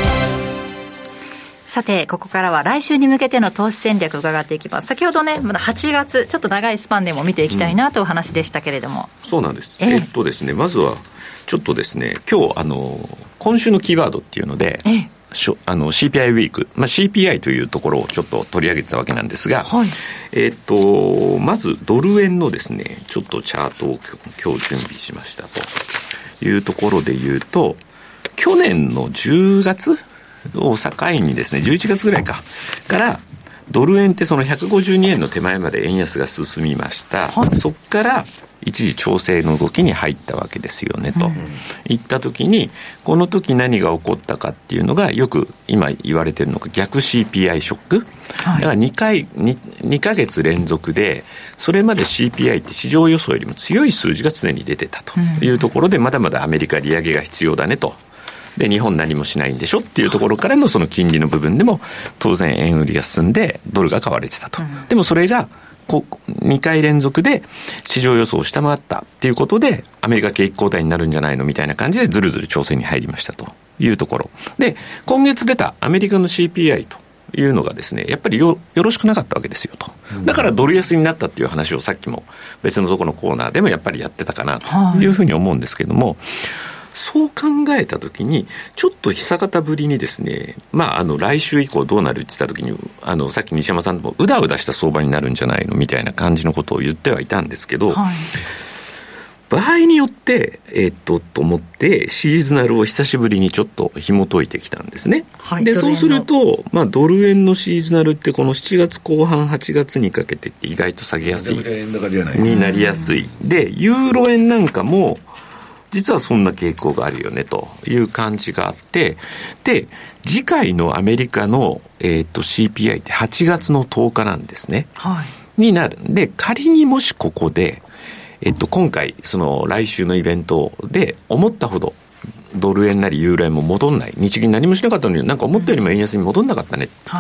さてここからは来週に向けての投資戦略を伺っていきます。先ほどねまだはちがつちょっと長いスパンでも見ていきたいなというお話でしたけれども、 うん、そうなんです、えー、えっとですねまずはちょっとですね今日あの今週のキーワードっていうので、えーあの シーピーアイ ウィーク、まあ、シーピーアイ というところをちょっと取り上げてたわけなんですが、はい、えー、っとまずドル円のですねちょっとチャートを今日準備しましたというところで言うと去年のじゅうがつを境にですねじゅういちがつぐらいかからドル円ってそのひゃくごじゅうにえんの手前まで円安が進みました、はい、そこから一時調整の動きに入ったわけですよねと、うん、いった時にこの時何が起こったかっていうのがよく今言われてるのが逆 シーピーアイ ショック、はい、だからにかい 2, 2ヶ月連続でそれまで シーピーアイ って市場予想よりも強い数字が常に出てたというところで、まだまだアメリカ利上げが必要だねとで日本何もしないんでしょっていうところからのその金利の部分でも当然円売りが進んでドルが買われてたと、うん、でもそれがこにかい連続で市場予想を下回ったっていうことでアメリカ景気後退になるんじゃないのみたいな感じでずるずる調整に入りましたというところで、今月出たアメリカの シーピーアイ というのがですねやっぱり よ, よろしくなかったわけですよと。だからドル安になったっていう話をさっきも別のところのコーナーでもやっぱりやってたかなというふうに思うんですけども、はい、そう考えたときにちょっと久方ぶりにですね、まあ、あの来週以降どうなるって言ったときにあのさっき西山さんともうだうだした相場になるんじゃないのみたいな感じのことを言ってはいたんですけど、はい、場合によってえー、っとと思ってシーズナルを久しぶりにちょっと紐解いてきたんですね、はい、でそうすると、まあ、ドル円のシーズナルってこのしちがつこう半はちがつにかけてって意外と下げやすいになりやすいでユーロ円なんかも実はそんな傾向があるよねという感じがあって、で次回のアメリカの、えー、と シーピーアイ ってはちがつのとおかなんですね、はい、になるんで仮にもしここで、えっと、今回その来週のイベントで思ったほどドル円なりユーロ円も戻んない日銀何もしなかったのになんか思ったよりも円安に戻んなかったね、はい、っ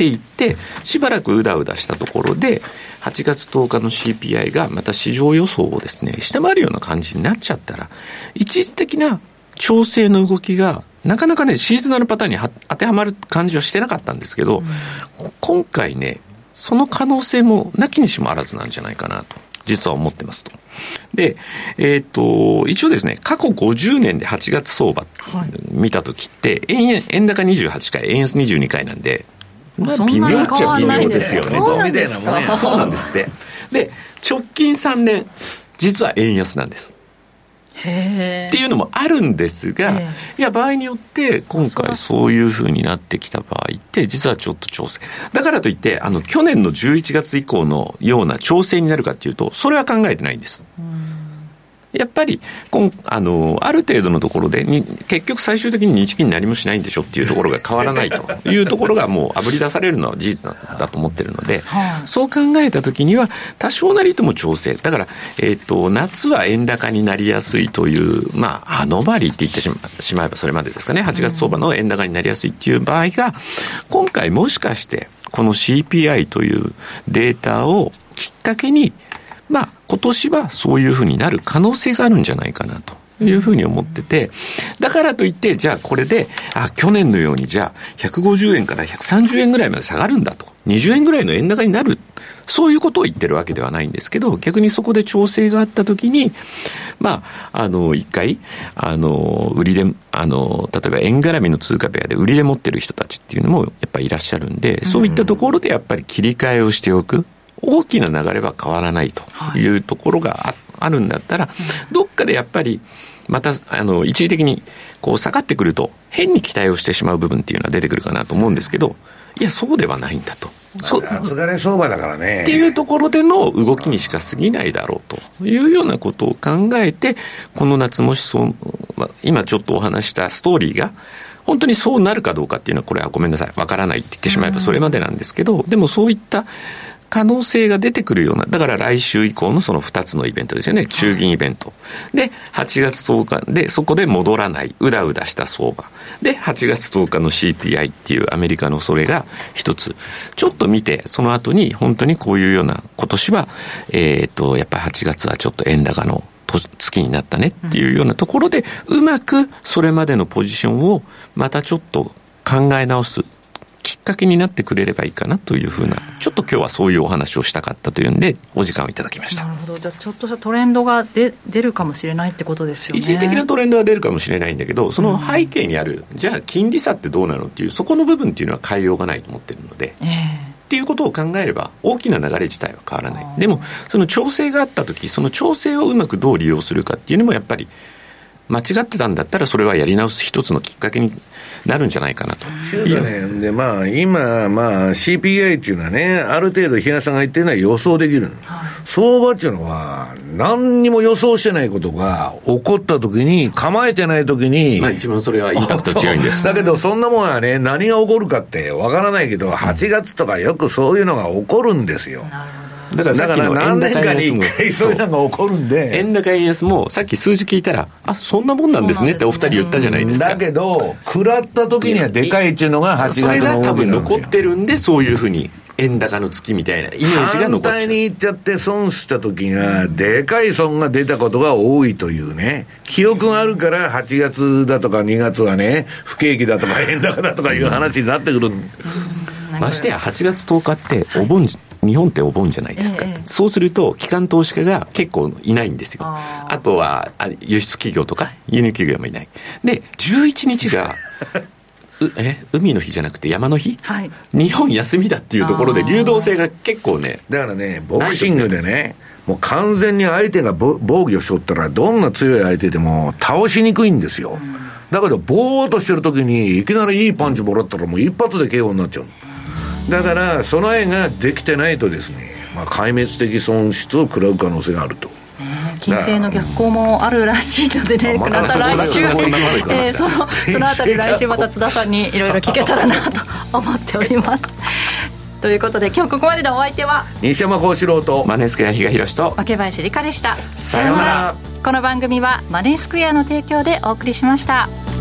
っていってしばらくうだうだしたところではちがつとおかの シーピーアイ がまた市場予想をですね下回るような感じになっちゃったら一時的な調整の動きがなかなかねシーズナルパターンに当てはまる感じはしてなかったんですけど、うん、今回ねその可能性もなきにしもあらずなんじゃないかなと実は思ってますと。で、えー、と一応ですね過去ごじゅうねんではちがつ相場見たときって、はい、円, 円高にじゅうはちかい円安にじゅうにかいなんで、まあ、微妙っちゃ微妙ですよね。 そうなんですか。 そうなんですって。で直近さんねん実は円安なんです。 へーっていうのもあるんですが、いや場合によって今回そういう風になってきた場合って実はちょっと調整だからといってあの去年のじゅういちがつ以降のような調整になるかっていうとそれは考えてないんです。やっぱりこん あ, のある程度のところでに結局最終的に日銀何もしないんでしょっていうところが変わらないというところがもうあぶり出されるのは事実だ, だと思ってるので、はあ、そう考えたときには多少なりとも調整だから、えー、と夏は円高になりやすいという、まあ、アノマリーって言ってし ま, しまえばそれまでですかねはちがつ相場の円高になりやすいっていう場合が今回もしかしてこの シーピーアイ というデータをきっかけにまあ、今年はそういうふうになる可能性があるんじゃないかなというふうに思ってて、だからといってじゃあこれであ去年のようにじゃあひゃくごじゅうえんからひゃくさんじゅうえんぐらいまで下がるんだとにじゅうえんぐらいの円高になるそういうことを言ってるわけではないんですけど逆にそこで調整があったときにまああの一回あの売りであの例えば円絡みの通貨ペアで売りで持ってる人たちっていうのもやっぱりいらっしゃるんでそういったところでやっぱり切り替えをしておく大きな流れは変わらないというところが あ, あるんだったら、どっかでやっぱりまたあの一時的にこう下がってくると変に期待をしてしまう部分っていうのは出てくるかなと思うんですけどいやそうではないんだと夏枯れ相場だからねっていうところでの動きにしか過ぎないだろうというようなことを考えてこの夏もしそう今ちょっとお話したストーリーが本当にそうなるかどうかっていうのはこれはごめんなさいわからないって言ってしまえばそれまでなんですけどでもそういった可能性が出てくるようなだから来週以降のそのふたつのイベントですよね中銀イベントではちがつとおかでそこで戻らないうだうだした相場ではちがつとおかの シーピーアイ っていうアメリカのそれが一つちょっと見てその後に本当にこういうような今年はえっとやっぱりはちがつはちょっと円高の月になったねっていうようなところでうまくそれまでのポジションをまたちょっと考え直すきっかけになってくれればいいかなというふうなちょっと今日はそういうお話をしたかったというんでお時間をいただきました。 なるほどじゃあちょっとしたトレンドが出るかもしれないってことですよね。 一時的なトレンドは出るかもしれないんだけどその背景にある、うん、じゃあ金利差ってどうなのっていうそこの部分っていうのは変えようがないと思ってるので、えー、っていうことを考えれば大きな流れ自体は変わらない。でもその調整があった時その調整をうまくどう利用するかっていうのもやっぱり間違ってたんだったらそれはやり直す一つのきっかけになるんじゃないかなと。 そうだね。でまあ今まあ シーピーアイ っていうのはねある程度日嘉さんが言ってるのは予想できる、はい、相場っていうのは何にも予想してないことが起こった時に構えてない時に、 まあ、一番それはインパクト強いんです。 だけどそんなもんはね何が起こるかってわからないけどはちがつとかよくそういうのが起こるんですよ。なるほど。 だからさっきの何年かにいっかいそういうのが起こるんで円高円安もさっき数字聞いたらあそんなもんなんですねってお二人言ったじゃないですか。 だけど食らった時にはでかいっていうのがはちがつの動きなんですよ。 それが多分残ってるんでそういうふうに円高の月みたいなイメージが残っちゃう。 反対にいっちゃって損した時がでかい損が出たことが多いというね記憶があるからはちがつだとかにがつはね不景気だとか円高だとかいう話になってくる、うん、 ましてやはちがつとおかってお盆日本ってお盆じゃないですか、ええ、そうすると機関投資家が結構いないんですよ。 あ, あとは輸出企業とか輸入企業もいないでじゅういちにちがえ海の日じゃなくて山の日、はい、日本休みだっていうところで流動性が結構ねだからねボクシングでねもう完全に相手が防御しとったらどんな強い相手でも倒しにくいんですよ、うん、だけどボーっとしてる時にいきなりいいパンチもらったらもう一発で ケーオー になっちゃう。だから備えができてないとですね、まあ、壊滅的損失を食らう可能性があると。 金星の逆行もあるらしいのでね、また来週、えー、そのそのあたり来週また津田さんにいろいろ聞けたらなと思っておりますということで今日ここまでのお相手は西山幸四郎とマネースクエア比嘉宏と若林理香でした。 さようなら。 この番組はマネースクエアの提供でお送りしました。